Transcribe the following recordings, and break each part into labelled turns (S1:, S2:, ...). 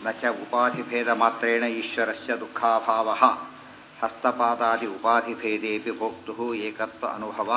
S1: ನ ಚ ಉಪಾಧಿಭೇದ ಮಾತ್ರೇಣ ಈಶ್ವರಸ್ಯ ದುಃಖಾಭಾವಃ ಹಸ್ತಪಾದಾದಿ ಉಪಾಧಿಭೇದೇಪಿ ಭೋಕ್ತುಃ ಏಕತ್ವ ಅನುಭವ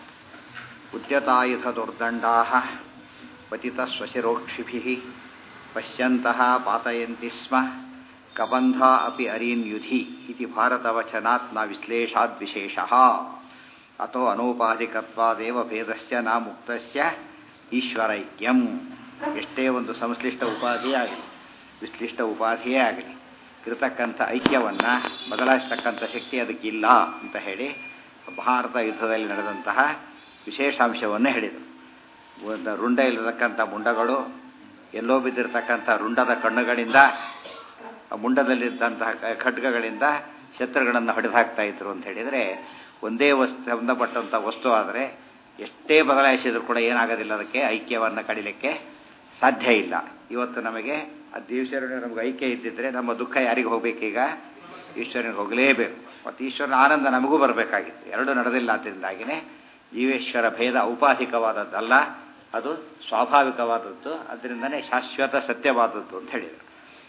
S1: ಉದ್ಯತಾಯುಧ ದುರ್ದಂಡಾಃ ಪತಿತಸ್ವಶಿರೋಕ್ಷಿಭಿಃ ಪಶ್ಯಂತಃ ಪಾತಯಂತಿ ಸ್ಮ ಕಬಂಧ ಅಪಿ ಅರೀನ್ ಯುಧಿ ಇತಿ ಭಾರತವಚನಾತ್ ನ ವಿಶ್ಲೇಷಾದ್ ವಿಶೇಷಃ ಅತೋ ಅನೌಪಾಧಿಕತ್ವಾದೇವ ಭೇದಸ್ಯ ನ ಮುಕ್ತಸ್ಯ ಈಶ್ವರೈಕ್ಯಂ. ಎಷ್ಟೇ ಒಂದು ಸಂಶ್ಲಿಷ್ಟ ಉಪಾಧಿಯೇ ಆಗಲಿ, ವಿಶ್ಲಿಷ್ಟ ಉಪಾಧಿಯೇ ಆಗಲಿ, ಇರತಕ್ಕಂಥ ಐಕ್ಯವನ್ನು ಬದಲಾಯಿಸತಕ್ಕಂಥ ಶಕ್ತಿ ಅದಕ್ಕಿಲ್ಲ ಅಂತ ಹೇಳಿ ಭಾರತ ಯುದ್ಧದಲ್ಲಿ ನಡೆದಂತಹ ವಿಶೇಷಾಂಶವನ್ನು ಹೇಳಿದರು. ಒಂದು ರುಂಡ ಇಲ್ಲತಕ್ಕಂಥ ಮುಂಡಗಳು ಎಲ್ಲೋ ಬಿದ್ದಿರತಕ್ಕಂಥ ರುಂಡದ ಕಣ್ಣುಗಳಿಂದ, ಮುಂಡದಲ್ಲಿದ್ದಂತಹ ಖಡ್ಗಗಳಿಂದ ಶತ್ರುಗಳನ್ನು ಹೊಡೆದು ಹಾಕ್ತಾ ಇದ್ರು ಅಂತ ಹೇಳಿದರೆ, ಒಂದೇ ಸಂಬಂಧಪಟ್ಟಂಥ ವಸ್ತು ಆದರೆ ಎಷ್ಟೇ ಬದಲಾಯಿಸಿದ್ರು ಕೂಡ ಏನಾಗೋದಿಲ್ಲ, ಅದಕ್ಕೆ ಐಕ್ಯವನ್ನು ಕಡಿಲಿಕ್ಕೆ ಸಾಧ್ಯ ಇಲ್ಲ. ಇವತ್ತು ನಮಗೆ ಈಶ್ವರನಿಗೆ ನಮಗೆ ಐಕ್ಯ ಇದ್ದಿದ್ರೆ ನಮ್ಮ ದುಃಖ ಯಾರಿಗೆ ಹೋಗಬೇಕೀಗ? ಈಶ್ವರನಿಗೆ ಹೋಗಲೇಬೇಕು. ಮತ್ತು ಈಶ್ವರನ ಆನಂದ ನಮಗೂ ಬರಬೇಕಾಗಿತ್ತು. ಎರಡೂ ನಡೆದಿಲ್ಲ. ಆದ್ದರಿಂದಾಗಿಯೇ ಜೀವೇಶ್ವರ ಭೇದ ಔಪಾಧಿಕವಾದದ್ದಲ್ಲ, ಅದು ಸ್ವಾಭಾವಿಕವಾದದ್ದು, ಅದರಿಂದನೇ ಶಾಶ್ವತ ಸತ್ಯವಾದದ್ದು ಅಂತ ಹೇಳಿದರು.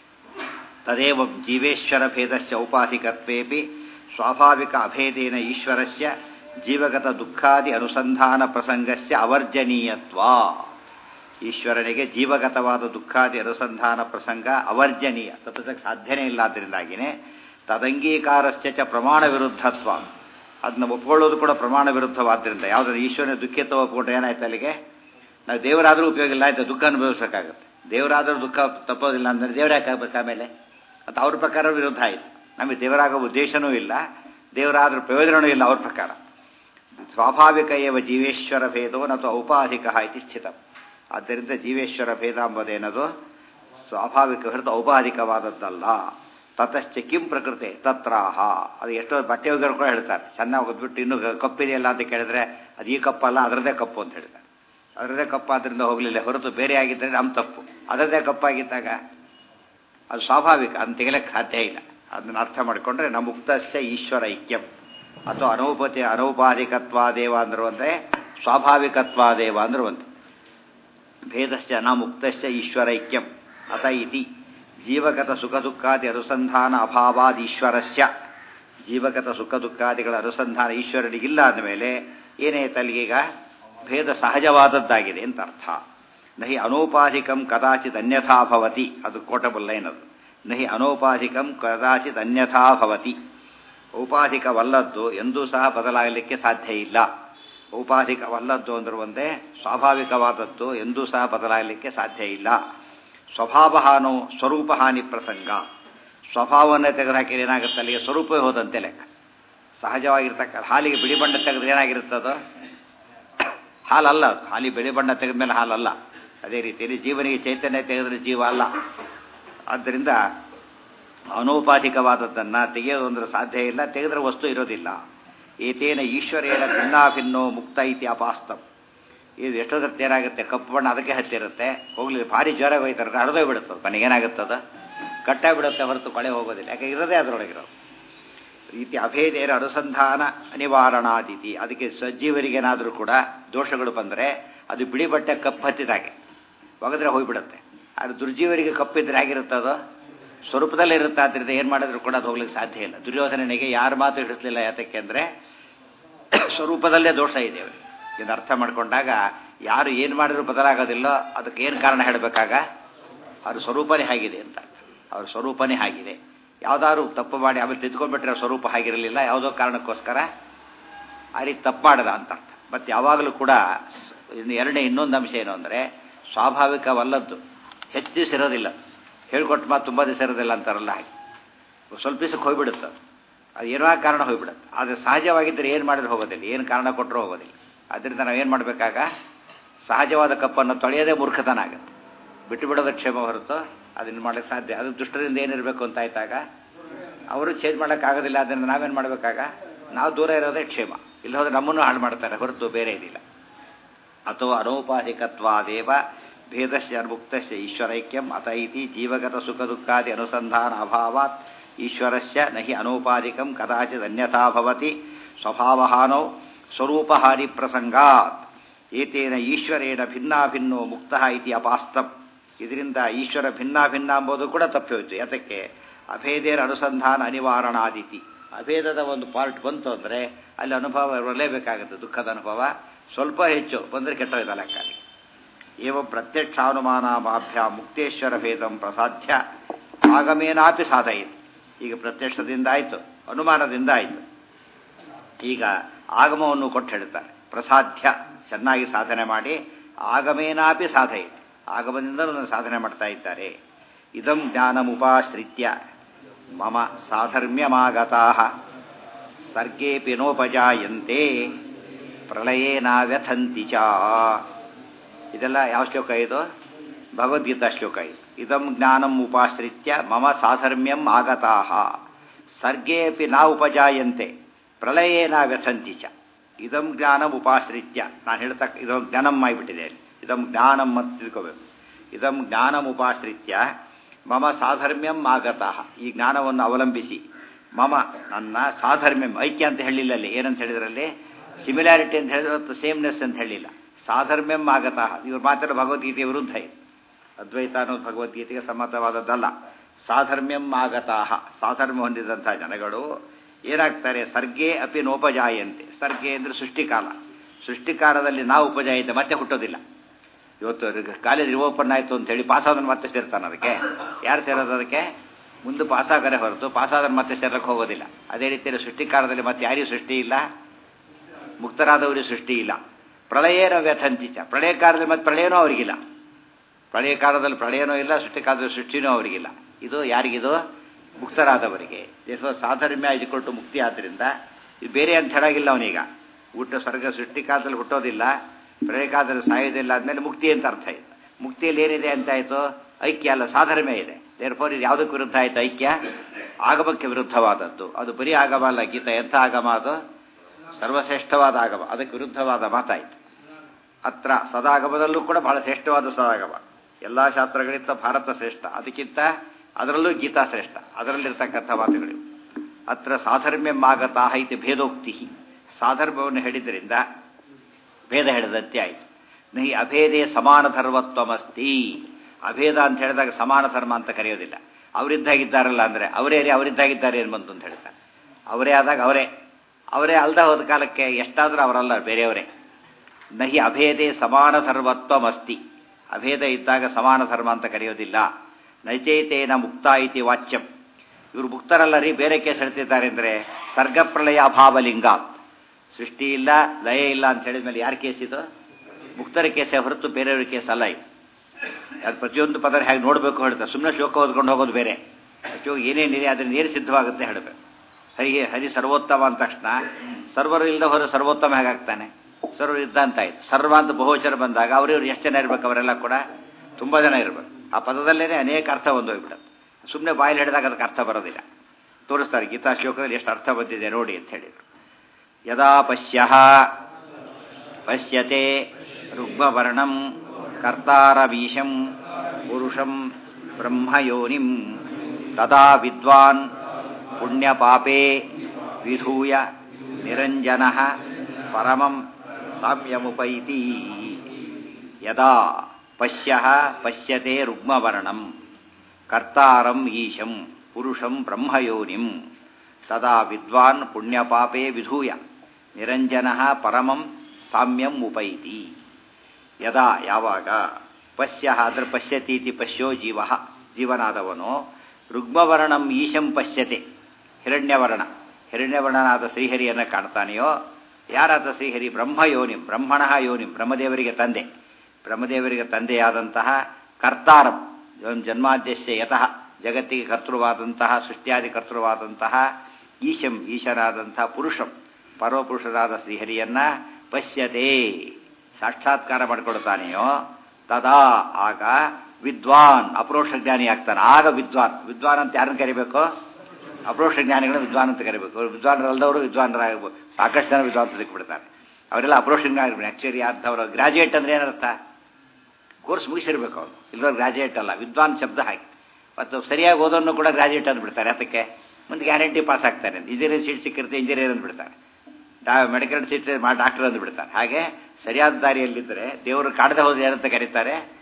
S1: ತದೇವ ಜೀವೇಶ್ವರ ಭೇದಸ್ಯ ಔಪಾಧಿಕತ್ವೇಪಿ ಸ್ವಾಭಾವಿಕ ಅಭೇದೇನ ಈಶ್ವರಸ್ಯ ಜೀವಗತ ದುಃಖಾದಿ ಅನುಸಂಧಾನ ಪ್ರಸಂಗಸ್ಯ ಅವರ್ಜನೀಯತ್ವ. ಈಶ್ವರನಿಗೆ ಜೀವಗತವಾದ ದುಃಖಾದಿ ಅನುಸಂಧಾನ ಪ್ರಸಂಗ ಅವರ್ಜನೀಯ, ತಪ್ಪಿಸಕ್ಕೆ ಸಾಧ್ಯನೇ ಇಲ್ಲ. ಆದ್ದರಿಂದಾಗಿಯೇ ತದಂಗೀಕಾರಸ್ಯ ಚ ಪ್ರಮಾಣ ವಿರುದ್ಧತ್ವ, ಅದನ್ನ ಒಪ್ಕೊಳ್ಳೋದು ಕೂಡ ಪ್ರಮಾಣ ವಿರುದ್ಧವಾದ್ದರಿಂದ. ಯಾವುದಾದ್ರು ಈಶ್ವರನ ದುಃಖಿತ ಒಪ್ಪಿಕೊಂಡ್ರೆ ಏನಾಯ್ತು? ಅಲ್ಲಿಗೆ ನಾವು ದೇವರಾದರೂ ಉಪಯೋಗ ಇಲ್ಲ, ಆಯ್ತು, ದುಃಖ ಅನುಭವಿಸೋಕ್ಕಾಗುತ್ತೆ. ದೇವರಾದರೂ ದುಃಖ ತಪ್ಪೋದಿಲ್ಲ ಅಂದರೆ ದೇವರ ಯಾಕಾಗಬೇಕು ಆಮೇಲೆ? ಅಂತ ಅವ್ರ ಪ್ರಕಾರ ವಿರುದ್ಧ ಆಯಿತು. ನಮಗೆ ದೇವರಾಗೋ ಉದ್ದೇಶನೂ ಇಲ್ಲ, ದೇವರಾದ್ರೂ ಪ್ರಯೋಜನವೂ ಇಲ್ಲ ಅವ್ರ ಪ್ರಕಾರ. ಸ್ವಾಭಾವಿಕ ಏವ ಜೀವೇಶ್ವರ ಭೇದೋ ನತು ಔಪಾಧಿಕ ಇತಿ ಸ್ಥಿತ. ಆದ್ದರಿಂದ ಜೀವೇಶ್ವರ ಭೇದ ಎಂಬುದೇನದು ಸ್ವಾಭಾವಿಕ ಹೊರತು ಔಪಾಧಿಕವಾದದ್ದಲ್ಲ. ತತಶ್ಚ ಕಿಂ ಪ್ರಕೃತಿ ತತ್ರಾಹ. ಅದು ಎಷ್ಟೋ ಬಟ್ಟೆ ಒಗ್ಗರು ಕೂಡ ಹೇಳ್ತಾರೆ, ಚೆನ್ನಾಗಿ ಹೋಗ್ಬಿಟ್ಟು ಇನ್ನೂ ಕಪ್ಪಿದೆಯಲ್ಲ ಅಂತ ಕೇಳಿದ್ರೆ ಅದು ಈ ಕಪ್ಪಲ್ಲ, ಅದರದೇ ಕಪ್ಪು ಅಂತ ಹೇಳ್ತಾರೆ. ಅದರದೇ ಕಪ್ಪಾದ್ರಿಂದ ಹೋಗಲಿಲ್ಲ ಹೊರತು ಬೇರೆ ಆಗಿದ್ದರೆ ನಮ್ಮ ತಪ್ಪು. ಅದರದೇ ಕಪ್ಪಾಗಿದ್ದಾಗ ಅದು ಸ್ವಾಭಾವಿಕ, ಅದನ್ನು ತೆಗಿಲಿಕ್ಕೆ ಸಾಧ್ಯ ಇಲ್ಲ. ಅದನ್ನು ಅರ್ಥ ಮಾಡಿಕೊಂಡ್ರೆ ನಮ್ಮ ಮುಕ್ತಸ್ಯ ಈಶ್ವರ ಐಕ್ಯಂ ಅಥವಾ ಅನೌಪಾಧಿಕತ್ವಾದೇವ ಅಂದರು ಅಂದರೆ ಸ್ವಾಭಾವಿಕತ್ವಾದೇವ ಅಂದರು ಒಂದು. ಭೇದಸ್ಯ ನ ಮುಕ್ತಸ್ಯ ಈಶ್ವರೈಕ್ಯಂ ಅತ ಇತಿ ಜೀವಗತ ಸುಖ ದುಃಖಾದಿ ಅನುಸಂಧಾನ ಅಭಾವಾದ್ ಈಶ್ವರಸ್ಯ. ಜೀವಗತ ಸುಖ ದುಃಖಾದಿಗಳ ಅನುಸಂಧಾನ ಈಶ್ವರನಿಗಿಲ್ಲ ಅಂದಮೇಲೆ ಏನಾಯ್ತಲ್ಲಿಗೀಗ? ಭೇದ ಸಹಜವಾದದ್ದಾಗಿದೆ ಅಂತ ಅರ್ಥ. ನಹಿ ಅನೌಪಾಧಿಕಂ ಕದಾಚಿತ್ ಅನ್ಯಥಾ ಭವತಿ. ಅದು ಕೋಟಬಲ್ ಲೈನ್ ಅದು. ನಹಿ ಅನೌಪಾಧಿಕಂ ಕದಾಚಿತ್ ಅನ್ಯಥಾ ಭವತಿ. ಔಪಾಧಿಕವಲ್ಲದ್ದು ಎಂದೂ ಸಹ ಬದಲಾಗಲಿಕ್ಕೆ ಸಾಧ್ಯ ಇಲ್ಲ. ಔಪಾಧಿಕವಲ್ಲದ್ದು ಅಂದರೂ ಒಂದೇ, ಸ್ವಾಭಾವಿಕವಾದದ್ದು ಎಂದೂ ಸಹ ಬದಲಾಗಲಿಕ್ಕೆ ಸಾಧ್ಯ ಇಲ್ಲ. ಸ್ವಭಾವಹಾನೋ ಸ್ವರೂಪಹಾನಿ ಪ್ರಸಂಗ. ಸ್ವಭಾವವನ್ನೇ ತೆಗೆದುಹಾಕಿದ್ರೆ ಏನಾಗುತ್ತೆ? ಅಲ್ಲಿಗೆ ಸ್ವರೂಪವೇ ಹೋದಂತೆ ಲೆಕ್ಕ. ಸಹಜವಾಗಿರ್ತಕ್ಕ ಹಾಲಿಗೆ ಬಿಳಿ ಬಣ್ಣ ತೆಗೆದ್ರೆ ಏನಾಗಿರುತ್ತದೋ? ಹಾಲಲ್ಲ. ಹಾಲಿ ಬಿಳಿ ಬಣ್ಣ ತೆಗೆದ ಮೇಲೆ ಹಾಲಲ್ಲ. ಅದೇ ರೀತಿಯಲ್ಲಿ ಜೀವನಿಗೆ ಚೈತನ್ಯ ತೆಗೆದ್ರೆ ಜೀವ ಅಲ್ಲ. ಆದ್ದರಿಂದ ಅನೌಪಾಧಿಕವಾದದ್ದನ್ನು ತೆಗೆಯೋದು ಅಂದ್ರೆ ಸಾಧ್ಯ ಇಲ್ಲ, ತೆಗೆದ್ರೆ ವಸ್ತು ಇರೋದಿಲ್ಲ. ಏತೇನ ಈಶ್ವರೇನ ಭಿನ್ನಾಭಿನ್ನೋ ಮುಕ್ತ ಇತಿ ಅಪಾಸ್ತಂ. ಇದು ಎಷ್ಟೊತ್ತಕ್ಕೆ ಏನಾಗುತ್ತೆ? ಕಪ್ಪು ಬಣ್ಣ ಅದಕ್ಕೆ ಹತ್ತಿರುತ್ತೆ, ಹೋಗ್ಲಿ ಭಾರಿ ಜ್ವರ ಹೋಯ್ತಾರೆ, ಹರಿದೋಗಿ ಬಿಡುತ್ತದೆ, ಮನೆಗೇನಾಗುತ್ತದ ಕಟ್ಟಾಗಿ ಬಿಡುತ್ತೆ ಹೊರತು ಕೊಳೆ ಹೋಗೋದಿಲ್ಲ. ಯಾಕೆ? ಇರೋದೇ ಅದರೊಳಗಿರೋದು. ರೀತಿ ಅಭೇದೇನ ಅನುಸಂಧಾನ ಅನಿವಾರಣಾದಿತಿ. ಅದಕ್ಕೆ ಸಜ್ಜೀವರಿಗೇನಾದರೂ ಕೂಡ ದೋಷಗಳು ಬಂದರೆ ಅದು ಬಿಳಿ ಬಟ್ಟೆ ಕಪ್ಪು ಹತ್ತಿದಾಗೆ ಒಗೆದ್ರೆ ಹೋಗಿಬಿಡುತ್ತೆ. ಅದು ದುರ್ಜೀವರಿಗೆ ಕಪ್ಪಿದ್ರೆ ಆಗಿರುತ್ತದೋ ಸ್ವರೂಪದಲ್ಲೇ ಇರುತ್ತೆ. ಆದ್ದರಿಂದ ಏನು ಮಾಡಿದ್ರು ಕೂಡ ಅದು ಹೋಗ್ಲಿಕ್ಕೆ ಸಾಧ್ಯ ಇಲ್ಲ. ದುರ್ಯೋಧನನಿಗೆ ಯಾರ ಮಾತು ಹಿಡಿಸಲಿಲ್ಲ. ಯಾತಕ್ಕೆ ಅಂದರೆ ಸ್ವರೂಪದಲ್ಲೇ ದೋಷ ಇದ್ದೇವೆ. ಇದನ್ನು ಅರ್ಥ ಮಾಡಿಕೊಂಡಾಗ ಯಾರು ಏನು ಮಾಡಿದ್ರು ಬದಲಾಗೋದಿಲ್ಲೋ ಅದಕ್ಕೆ ಏನು ಕಾರಣ ಹೇಳಬೇಕಾಗ? ಅವ್ರ ಸ್ವರೂಪನೇ ಆಗಿದೆ ಅಂತ. ಅವ್ರ ಸ್ವರೂಪನೇ ಆಗಿದೆ. ಯಾವುದಾದ್ರು ತಪ್ಪು ಮಾಡಿ ಆಮೇಲೆ ತಿದ್ಕೊಂಡ್ಬಿಟ್ರೆ ಸ್ವರೂಪ ಆಗಿರಲಿಲ್ಲ, ಯಾವುದೋ ಕಾರಣಕ್ಕೋಸ್ಕರ ಆ ರೀತಿ ತಪ್ಪು ಮಾಡದ ಅಂತ ಅರ್ಥ. ಮತ್ತು ಯಾವಾಗಲೂ ಕೂಡ ಇನ್ನೊಂದು ಅಂಶ ಏನು ಅಂದರೆ ಸ್ವಾಭಾವಿಕವಲ್ಲದ್ದು ಹೆಚ್ಚು ದಿವಸ ಇರೋದಿಲ್ಲ. ಹೇಳ್ಕೊಟ್ಟು ಮಾತು ತುಂಬ ದಿವಸ ಇರೋದಿಲ್ಲ ಅಂತಾರಲ್ಲ, ಹಾಗೆ ಸ್ವಲ್ಪ ದಿವಸಕ್ಕೆ ಹೋಗ್ಬಿಡುತ್ತೆ. ಅದು ಏನೋ ಕಾರಣ ಹೋಗ್ಬಿಡುತ್ತೆ. ಆದರೆ ಸಹಜವಾಗಿದ್ದರೆ ಏನು ಮಾಡಿದ್ರು ಹೋಗೋದಿಲ್ಲ, ಏನು ಕಾರಣ ಕೊಟ್ಟರೂ ಹೋಗೋದಿಲ್ಲ. ಆದ್ದರಿಂದ ನಾವೇನು ಮಾಡಬೇಕಾಗ? ಸಹಜವಾದ ಕಪ್ಪನ್ನು ತೊಳೆಯೋದೇ ಮೂರ್ಖತನ ಆಗುತ್ತೆ. ಬಿಟ್ಟು ಬಿಡೋದು ಕ್ಷೇಮ ಹೊರತು ಅದನ್ನು ಮಾಡೋಕ್ಕೆ ಸಾಧ್ಯ. ಅದು ದುಷ್ಟರಿಂದ ಏನಿರಬೇಕು ಅಂತ ಆಯ್ತಾಗ ಅವರು ಚೇಂಜ್ ಮಾಡೋಕ್ಕಾಗೋದಿಲ್ಲ. ಅದರಿಂದ ನಾವೇನು ಮಾಡಬೇಕಾಗ? ನಾವು ದೂರ ಇರೋದೇ ಕ್ಷೇಮ. ಇಲ್ಲಿ ಹೋದರೆ ನಮ್ಮನ್ನು ಹಾಳು ಮಾಡ್ತಾರೆ ಹೊರತು ಬೇರೆ ಇದಿಲ್ಲ. ಅಥವಾ ಅನೌಪಾಧಿಕತ್ವಾದೇವ ಭೇದಸ್ಯ ಮುಕ್ತಸ್ಯ ಈಶ್ವರೈಕ್ಯಂ ಅತ ಇತಿ ಜೀವಗತ ಸುಖ ದುಃಖಾದಿ ಅನುಸಂಧಾನ ಅಭಾವಾತ್ ಈಶ್ವರಸ್ಯ ನಹಿ ಅನೌಪಾಧಿಕಂ ಕದಾಚಿತ್ ಅನ್ಯಥಾ ಭವತಿ ಸ್ವಭಾವಹಾನೋ ಸ್ವರೂಪಹಾನಿ ಪ್ರಸಂಗಾತ್ ಏತೇನ ಈಶ್ವರೇಣ ಭಿನ್ನಾಭಿನ್ನೋ ಮುಕ್ತಃ ಇತಿ ಅಪಾಸ್ತಂ. ಇದರಿಂದ ಈಶ್ವರ ಭಿನ್ನ ಎಂಬುದು ಕೂಡ ತಪ್ಪಿ ಹೋಯಿತು. ಯಾತಕ್ಕೆ? ಅಭೇದೇರ ಅನುಸಂಧಾನ ಅನಿವಾರಣಾದಿತಿ. ಅಭೇದದ ಒಂದು ಪಾರ್ಟ್ ಬಂತು ಅಂದರೆ ಅಲ್ಲಿ ಅನುಭವ ಬರಲೇಬೇಕಾಗುತ್ತೆ. ದುಃಖದ ಅನುಭವ ಸ್ವಲ್ಪ ಹೆಚ್ಚು ಬಂದರೆ ಕೆಟ್ಟೋಯ್ತ ಲೆಕ್ಕಲ್ಲಿ. ಏವ ಪ್ರತ್ಯಕ್ಷಾನುಮಾನಾಭ್ಯ ಮುಕ್ತೇಶ್ವರ ಭೇದಂ ಪ್ರಸಾಧ್ಯ ಆಗಮೇನಾಪಿ ಸಾಧಯಿತು. ಈಗ ಪ್ರತ್ಯಕ್ಷದಿಂದ ಆಯಿತು, ಅನುಮಾನದಿಂದ ಆಯಿತು. ಈಗ ಆಗಮವನ್ನು ಕೊಟ್ಟು ಹೇಳ್ತಾರೆ. ಪ್ರಸಾಧ್ಯ ಚೆನ್ನಾಗಿ ಸಾಧನೆ ಮಾಡಿ ಆಗಮೇನಾಪಿ ಸಾಧಯಿತು, ಆಗಮದಿಂದ ಸಾಧನೆ ಮಾಡ್ತಾ ಇದ್ದಾರೆ. ಇದಂ ಜ್ಞಾನಮುಪಾಶ್ರಿತ್ಯ ಮಮ ಸಾಧರ್ಮ್ಯಮಾಗತಾಃ ಸರ್ಗೇಪಿ ನೋಪಜಾಯಂತೆ ಪ್ರಳಯೇನ ವ್ಯಥಂತಿ ಚ. ಇದೆಲ್ಲ ಯಾವ ಶ್ಲೋಕ ಇದು? ಭಗವದ್ಗೀತಾ ಶ್ಲೋಕ ಇದು. ಇದಂ ಜ್ಞಾನಂ ಉಪಾಶ್ರಿತ್ಯ ಮಮ ಸಾಧರ್ಮ್ಯಂ ಆಗತಾಃ ಸರ್ಗೇಪಿ ನ ಉಪಜಾಯಂತೆ ಪ್ರಳಯೇನ ವ್ಯಥಂತಿ ಚ. ಇದಂ ಜ್ಞಾನಂ ಉಪಾಶ್ರಿತ್ಯ, ನಾನು ಹೇಳ್ತಕ್ಕ ಇದೊಂದು ಜ್ಞಾನಂ ಆಗಿಬಿಟ್ಟಿದೆ. ಇದಂ ಜ್ಞಾನಂ ಅಂತ ತಿಳ್ಕೋಬೇಕು. ಇದಂ ಜ್ಞಾನಂ ಉಪಾಶ್ರಿತ್ಯ ಮಮ ಸಾಧರ್ಮ್ಯಂ ಆಗತಃ, ಈ ಜ್ಞಾನವನ್ನು ಅವಲಂಬಿಸಿ ಮಮ ನನ್ನ ಸಾಧರ್ಮ್ಯಂ, ಐಕ್ಯ ಅಂತ ಹೇಳಿಲ್ಲ ಅಲ್ಲಿ. ಏನಂತ ಹೇಳಿದ್ರಲ್ಲಿ? ಸಿಮಿಲಾರಿಟಿ ಅಂತ ಹೇಳಿದ್ರೆ ಸೇಮ್ನೆಸ್ ಅಂತ ಹೇಳಿಲ್ಲ. ಸಾಧರ್ಮ್ಯಂ ಆಗತಃ. ಇವ್ರ ಮಾತ್ರ ಭಗವದ್ಗೀತೆಯ ವಿರುದ್ಧ ಇದೆ. ಅದ್ವೈತ ಅನ್ನೋದು ಭಗವದ್ಗೀತೆಗೆ ಸಮ್ಮತವಾದದ್ದಲ್ಲ. ಸಾಧರ್ಮ್ಯಂ ಆಗತಃ, ಸಾಧರ್ಮ್ಯ ಹೊಂದಿದಂಥ ಜನಗಳು ಏನಾಗ್ತಾರೆ? ಸರ್ಗೇ ಅಪಿ ನೋಪಜಾಯಂತೆ. ಸರ್ಗೆ ಅಂದರೆ ಸೃಷ್ಟಿಕಾಲ. ಸೃಷ್ಟಿಕಾಲದಲ್ಲಿ ನಾವು ಉಪಜಾಯಂತೆ, ಮತ್ತೆ ಹುಟ್ಟೋದಿಲ್ಲ. ಇವತ್ತು ಕಾಲೇಜ್ ರಿಓಪನ್ ಆಯಿತು ಅಂತೇಳಿ ಪಾಸಾದನ್ನು ಮತ್ತೆ ಸೇರ್ತಾನೆ. ಅದಕ್ಕೆ ಯಾರು ಸೇರೋದು? ಅದಕ್ಕೆ ಮುಂದೆ ಪಾಸಾಗರೆ ಹೊರತು ಪಾಸಾದನ್ನು ಮತ್ತೆ ಸೇರಕ್ಕೆ ಹೋಗೋದಿಲ್ಲ. ಅದೇ ರೀತಿಯಲ್ಲಿ ಸೃಷ್ಟಿಕಾಲದಲ್ಲಿ ಮತ್ತೆ ಯಾರಿಗೂ ಸೃಷ್ಟಿ ಇಲ್ಲ, ಮುಕ್ತರಾದವರಿಗೆ ಸೃಷ್ಟಿ ಇಲ್ಲ. ಪ್ರಳಯೇನ ವ್ಯಥಂತಿಚ, ಪ್ರಳಯ ಕಾಲದಲ್ಲಿ ಮತ್ತೆ ಪ್ರಳಯನೂ ಅವರಿಗಿಲ್ಲ. ಪ್ರಳಯ ಕಾಲದಲ್ಲಿ ಪ್ರಳಯನೂ ಇಲ್ಲ, ಸೃಷ್ಟಿಕಾಲದಲ್ಲಿ ಸೃಷ್ಟಿನೂ ಅವರಿಗಿಲ್ಲ. ಇದು ಯಾರಿಗಿದು? ಮುಕ್ತರಾದವರಿಗೆ. ಸಾಧರ್ಮ್ಯ ಇದ್ಕೊಟ್ಟು ಮುಕ್ತಿ. ಆದ್ದರಿಂದ ಇದು ಬೇರೆ ಅಂತ ಹೇಳಾಗಿಲ್ಲ ಅವನೀಗ. ಸ್ವರ್ಗ ಸೃಷ್ಟಿಕಾಲದಲ್ಲಿ ಹುಟ್ಟೋದಿಲ್ಲ, ಪ್ರಳಯಕಾಲದಲ್ಲಿ ಸಾಯೋದಿಲ್ಲ ಆದಮೇಲೆ ಮುಕ್ತಿ ಅಂತ ಅರ್ಥ ಇದೆ. ಮುಕ್ತಿಯಲ್ಲಿ ಏನಿದೆ ಅಂತಾಯಿತು? ಐಕ್ಯ ಅಲ್ಲ, ಸಾಧರ್ಮ್ಯ ಇದೆ. ದೇರ್ಫೋರ್ ಇದು ಯಾವುದಕ್ಕೆ ವಿರುದ್ಧ ಆಯಿತು? ಐಕ್ಯ ಆಗಮಕ್ಕೆ ವಿರುದ್ಧವಾದದ್ದು. ಅದು ಬರೀ ಆಗಮ ಅಲ್ಲ. ಗೀತಾ ಎಂಥ ಆಗಮ? ಅದು ಸರ್ವಶ್ರೇಷ್ಠವಾದ ಆಗಮ. ಅದಕ್ಕೆ ವಿರುದ್ಧವಾದ ಮಾತಾಯಿತು. ಅತ್ರ ಸದಾಗಮದಲ್ಲೂ ಕೂಡ ಬಹಳ ಶ್ರೇಷ್ಠವಾದ ಸದಾಗಮ. ಎಲ್ಲ ಶಾಸ್ತ್ರಗಳಿಂದ ಭಾರತ ಶ್ರೇಷ್ಠ, ಅದಕ್ಕಿಂತ ಅದರಲ್ಲೂ ಗೀತಾ ಶ್ರೇಷ್ಠ. ಅದರಲ್ಲಿರ್ತಕ್ಕಂಥ ಮಾತುಗಳಿವೆ. ಅತ್ರ ಸಾಧರ್ಮ್ಯಂ ಆಗತಃ ಇತಿ ಭೇದೋಕ್ತಿ. ಸಾಧರ್ಮ್ಯವನ್ನು ಹೇಳಿದ್ರಿಂದ ಭೇದ ಹೇಳಿದಂತೆ ಆಯಿತು. ನಹಿ ಅಭೇದೇ ಸಮಾನ ಧರ್ಮತ್ವಮಸ್ತಿ. ಅಭೇದ ಅಂತ ಹೇಳಿದಾಗ ಸಮಾನ ಧರ್ಮ ಅಂತ ಕರೆಯೋದಿಲ್ಲ. ಅವರಿದ್ದಾಗಿದ್ದಾರಲ್ಲ ಅಂದರೆ ಅವರಿದ್ದಾಗಿದ್ದಾರೆ ಏನು ಬಂತು ಅಂತ ಹೇಳ್ತಾರೆ. ಅವರೇ ಆದಾಗ ಅವರೇ ಅಲ್ದ ಹೋದ ಕಾಲಕ್ಕೆ ಎಷ್ಟಾದರೂ ಅವರಲ್ಲ, ಬೇರೆಯವರೇ. ನಹಿ ಅಭೇದೇ ಸಮಾನ ಧರ್ಮತ್ವಮಸ್ತಿ. ಅಭೇದ ಇದ್ದಾಗ ಸಮಾನ ಧರ್ಮ ಅಂತ ಕರೆಯೋದಿಲ್ಲ. ನೈಚೈತೇನ ಮುಕ್ತ ಇತಿ ವಾಚ್ಯಂ. ಇವರು ಮುಕ್ತರಲ್ಲ ರೀ, ಬೇರೆ ಕೇಸ್ ಹೇಳ್ತಿದ್ದಾರೆ ಅಂದರೆ ಸರ್ಗಪ್ರಳಯ ಅಭಾವಲಿಂಗಾತ್. ಸೃಷ್ಟಿ ಇಲ್ಲ, ಲಯ ಇಲ್ಲ ಅಂತ ಹೇಳಿದ ಮೇಲೆ ಯಾರ ಕೇಸ್ ಇದು? ಮುಕ್ತರ ಕೇಸೇ ಹೊರತು ಬೇರೆಯವ್ರ ಕೇಸ್ ಅಲ್ಲ ಇದು. ಅದು ಪ್ರತಿಯೊಂದು ಪದರ ಹೇಗೆ ನೋಡಬೇಕು ಹೇಳ್ತಾರೆ. ಸುಮ್ಮನೆ ಶ್ಲೋಕ ಓದ್ಕೊಂಡು ಹೋಗೋದು ಬೇರೆ. ಏನೇನಿದೆ ಅದರಿಂದ ಏನು ಸಿದ್ಧವಾಗುತ್ತೆ ಹೇಳಬೇಕು. ಹರಿ ಸರ್ವೋತ್ತಮ ಅಂದ ತಕ್ಷಣ ಸರ್ವರು ಇಲ್ಲದ ಹೊರ ಸರ್ವೋತ್ತಮ ಹೇಗಾಗ್ತಾನೆ? ಸರ್ವರು ಇದ್ದ ಅಂತ ಆಯ್ತು. ಸರ್ವ ಅಂತ ಬಹುವಚನ ಬಂದಾಗ ಅವ್ರಿವ್ರು ಎಷ್ಟು ಜನ ಇರಬೇಕು? ಅವರೆಲ್ಲ ಕೂಡ ತುಂಬ ಜನ ಇರಬೇಕು. ಆ ಪದದಲ್ಲೇ ಅನೇಕ ಅರ್ಥ ಬಂದೋಗ್ಬಿಡುತ್ತೆ. ಸುಮ್ಮನೆ ಬಾಯಲ್ಲಿ ಹೇಳಿದಾಗ ಅದಕ್ಕೆ ಅರ್ಥ ಬರೋದಿಲ್ಲ. ತೋರಿಸ್ತಾರೆ ಗೀತಾ ಶ್ಲೋಕದಲ್ಲಿ ಎಷ್ಟು ಅರ್ಥ ಬಂದಿದೆ ನೋಡಿ ಅಂತ ಹೇಳಿದರು. ಯದಾ ಪಶ್ಯತೆ ರುಗ್ಮವರ್ಣಂ ಕರ್ತಾರವೀಶಂ ಪುರುಷಂ ಬ್ರಹ್ಮಯೋನಿಂ ತದಾ ವಿದ್ವಾನ್ ಪುಣ್ಯಪಾಪೇ ವಿಧೂಯ ನಿರಂಜನಃ ಪರಮಂ ಸಾಮ್ಯಮುಪೈತಿ. ಯದಾ ಪಶ್ಯತೆ ರುಗ್ಮವರ್ಣಂ ಕರ್ತಾರಂ ಈಶಂ ಪುರುಷಂ ಬ್ರಹ್ಮಯೋನಿಂ ತದಾ ವಿದ್ವಾನ್ ಪುಣ್ಯಪಾಪೇ ವಿಧೂಯ ನಿರಂಜನಃ ಪರಮಂ ಸಾಮ್ಯಂ ಉಪೈತಿ. ಯದಾ ಯಾವಾಗ ಅದರ ಪಶ್ಯತೀತಿ ಪಶ್ಯೋ ಜೀವ, ಜೀವನಾದವನು ರುಗ್ಮವರ್ಣಂ ಈಶಂ ಪಶ್ಯತೆ, ಹಿರಣ್ಯವರ್ಣನಾದ ಶ್ರೀಹರಿಯನ್ನು ಕಾಣ್ತಾನೆಯೋ. ಯಾರಾದ ಶ್ರೀಹರಿ? ಬ್ರಹ್ಮಯೋನಿಂ, ಬ್ರಹ್ಮಣಃ ಯೋನಿಂ, ಬ್ರಹ್ಮದೇವರಿಗೆ ತಂದೆಯಾದಂತಹ ಕರ್ತಾರಂ, ಜನ್ಮಾದ್ಯಸ್ಯ ಯತಃ, ಜಗತ್ತಿಗೆ ಕರ್ತೃವಾದಂತಹ ಸೃಷ್ಟಿಯಾದಿ ಕರ್ತೃವಾದಂತಹ ಈಶಂ, ಈಶನಾದಂತಹ ಪುರುಷಂ, ಪರಮಪುರುಷರಾದ ಶ್ರೀಹರಿಯನ್ನ ಪಶ್ಯತೆ, ಸಾಕ್ಷಾತ್ಕಾರ ಮಾಡಿಕೊಡ್ತಾನೆಯೋ. ತದಾ ಆಗ ವಿದ್ವಾನ್, ಅಪರೋಕ್ಷ ಜ್ಞಾನಿ ಆಗ್ತಾನೆ. ಆಗ ವಿದ್ವಾನ್ ಅಂತ ಯಾರನ್ನು ಕರಿಬೇಕು? ಅಪರೋಕ್ಷ ಜ್ಞಾನಿಗಳನ್ನ ವಿದ್ವಾನ್ ಅಂತ ಕರಿಬೇಕು. ವಿದ್ವಾನರಲ್ಲದವರು ವಿದ್ವಾನರಾಗಬೇಕು. ಸಾಕಷ್ಟು ಜನ ವಿದ್ವಾನ್ ಸಿಕ್ಬಿಡ್ತಾರೆ. ಅವರೆಲ್ಲ ಅಪರೋಕ್ಷ ಜ್ಞಾನಿ. ಆ್ಯಕ್ಚುಲಿ ಅರ್ಥವರು ಗ್ರಾಜುಯೇಟ್ ಅಂದರೆ ಏನರ್ಥ? ಕೋರ್ಸ್ ಮುಗಿಸಿರ್ಬೇಕು ಅವರು. ಇಲ್ಲವ್ರು ಗ್ರಾಜುಯೇಟ್ ಅಲ್ಲ, ವಿದ್ವಾನ್ ಶಬ್ದ ಹಾಕಿ. ಮತ್ತು ಸರಿಯಾಗಿ ಓದೋನ್ನು ಕೂಡ ಗ್ರಾಜುಯೇಟ್ ಅಂದ್ಬಿಡ್ತಾರೆ. ಅದಕ್ಕೆ ಮುಂದೆ ಗ್ಯಾರಂಟಿ ಪಾಸ್ ಆಗ್ತಾನೆ. ಇಂಜಿನಿಯರಿಂಗ್ ಸೀಟ್ ಸಿಕ್ಕಿರುತ್ತೆ ಇಂಜಿನಿಯರ್ ಅಂದ್ಬಿಡ್ತಾರೆ, ಮೆಡಿಕಲ್ ಸೀಟ್ ಡಾಕ್ಟರ್ ಅಂದ್ಬಿಡ್ತಾರೆ. ಹಾಗೆ ಸರಿಯಾದ ದಾರಿಯಲ್ಲಿದ್ದರೆ ದೇವರು ಕಾಡದೆ ಹೋದ್ರೆ ಏನಂತ ಕರೀತಾರೆ?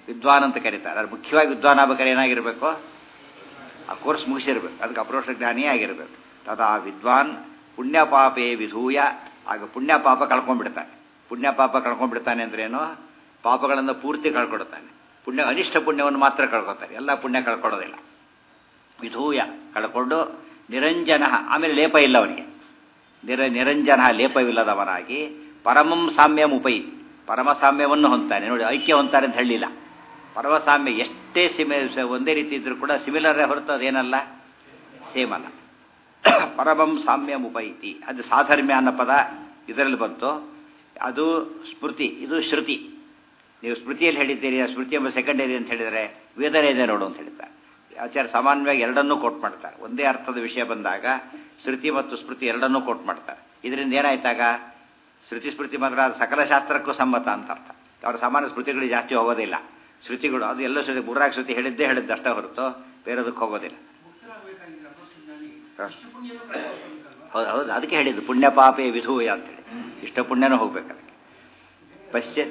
S1: ವಿದ್ವಾನ್ ಅಂತ ಕರೀತಾರೆ. ಅದು ಮುಖ್ಯವಾಗಿ ವಿದ್ವಾನ್ ಆಗ್ಬೇಕಾದ್ರೆ ಏನಾಗಿರಬೇಕು, ಆ ಕೋರ್ಸ್ ಮುಗಿಸಿರ್ಬೇಕು, ಅದಕ್ಕೆ ಅಪ್ರೋಕ್ಷ ಜ್ಞಾನಿಯೇ ಆಗಿರಬೇಕು. ತದಾ ವಿದ್ವಾನ್ ಪುಣ್ಯ ಪಾಪೇ ವಿಧೂಯ, ಆಗ ಪುಣ್ಯ ಪಾಪ ಕಳ್ಕೊಂಡ್ಬಿಡ್ತಾನೆ. ಪುಣ್ಯ ಪಾಪ ಕಳ್ಕೊಂಡ್ಬಿಡ್ತಾನೆ ಅಂದ್ರೇನು, ಪಾಪಗಳನ್ನು ಪೂರ್ತಿ ಕಳ್ಕೊಡ್ತಾನೆ. ಪುಣ್ಯ ಅನಿಷ್ಟ ಪುಣ್ಯವನ್ನು ಮಾತ್ರ ಕಳ್ಕೊತಾನೆ, ಎಲ್ಲ ಪುಣ್ಯ ಕಳ್ಕೊಳ್ಳೋದಿಲ್ಲ. ವಿಧೂಯ ಕಳ್ಕೊಂಡು ನಿರಂಜನ, ಆಮೇಲೆ ಲೇಪ ಇಲ್ಲ ಅವನಿಗೆ. ನಿರಂಜನ ಲೇಪವಿಲ್ಲದವನಾಗಿ ಪರಮಂ ಸಾಮ್ಯಂ ಉಪೈತಿ, ಪರಮಸಾಮ್ಯವನ್ನು ಹೊಂತಾನೆ. ನೋಡಿ, ಐಕ್ಯ ಹೊಂತಾರೆ ಅಂತ ಹೇಳಿಲ್ಲ. ಪರಮಸಾಮ್ಯ ಎಷ್ಟೇ ಒಂದೇ ರೀತಿ ಇದ್ರೂ ಕೂಡ ಸಿಮಿಲರೇ ಹೊರತು ಅದೇನಲ್ಲ, ಸೇಮ್ ಅಲ್ಲ. ಪರಮಂ ಸಾಮ್ಯಂ ಉಪೈತಿ, ಅದು ಸಾಧರ್ಮ್ಯ ಅನ್ನೋ ಪದ ಇದರಲ್ಲಿ ಬಂತು. ಅದು ಸ್ಮೃತಿ, ಇದು ಶ್ರುತಿ. ನೀವು ಸ್ಮೃತಿಯಲ್ಲಿ ಹೇಳಿದ್ದೀರಿ, ಆ ಸ್ಮೃತಿ ಎಂಬ ಸೆಕೆಂಡರಿ ಅಂತ ಹೇಳಿದರೆ ವೇದನೆ ಇದೆ ನೋಡು ಅಂತ ಹೇಳ್ತಾರೆ. ಆಚಾರ್ಯ ಸಾಮಾನ್ಯವಾಗಿ ಎರಡನ್ನೂ ಕೋಟ್ ಮಾಡ್ತಾರೆ. ಒಂದೇ ಅರ್ಥದ ವಿಷಯ ಬಂದಾಗ ಶ್ರುತಿ ಮತ್ತು ಸ್ಮೃತಿ ಎರಡನ್ನೂ ಕೋಟ್ ಮಾಡ್ತಾರೆ. ಇದರಿಂದ ಏನಾಯ್ತಾಗ ಶ್ರುತಿ ಸ್ಮೃತಿ ಮಾತ್ರ ಸಕಲ ಶಾಸ್ತ್ರಕ್ಕೂ ಸಮ್ಮತ ಅಂತ ಅರ್ಥ. ಅವರ ಸಾಮಾನ್ಯ ಸ್ಮೃತಿಗಳಿಗೆ ಜಾಸ್ತಿ ಹೋಗೋದಿಲ್ಲ. ಶ್ರುತಿಗಳು ಅದು ಎಲ್ಲ ಶ್ರುತಿ ಮೂರಾಗ ಶ್ರುತಿ ಹೇಳಿದ್ದೇ ಅಷ್ಟೇ ಹೊರತು ಬೇರೆದಕ್ಕೆ ಹೋಗೋದಿಲ್ಲ. ಹೌದು ಹೌದು, ಅದಕ್ಕೆ ಹೇಳಿದ್ದು ಪುಣ್ಯ ಪಾಪೇ ವಿಧೂಯ ಅಂತೇಳಿ. ಇಷ್ಟ ಪುಣ್ಯನೂ ಹೋಗ್ಬೇಕು ಅದಕ್ಕೆ. ಪಶ್ಯ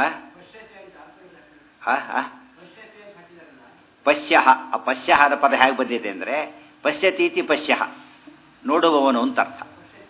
S1: ಪಶ್ಯ, ಆ ಪಶ್ಯ ಅನ್ನೋ ಪದ ಹೇಗೆ ಬಂದಿದೆ ಅಂದರೆ ಪಶ್ಯತೀತಿ ಪಶ್ಯ, ನೋಡುವವನು ಅಂತ ಅರ್ಥ.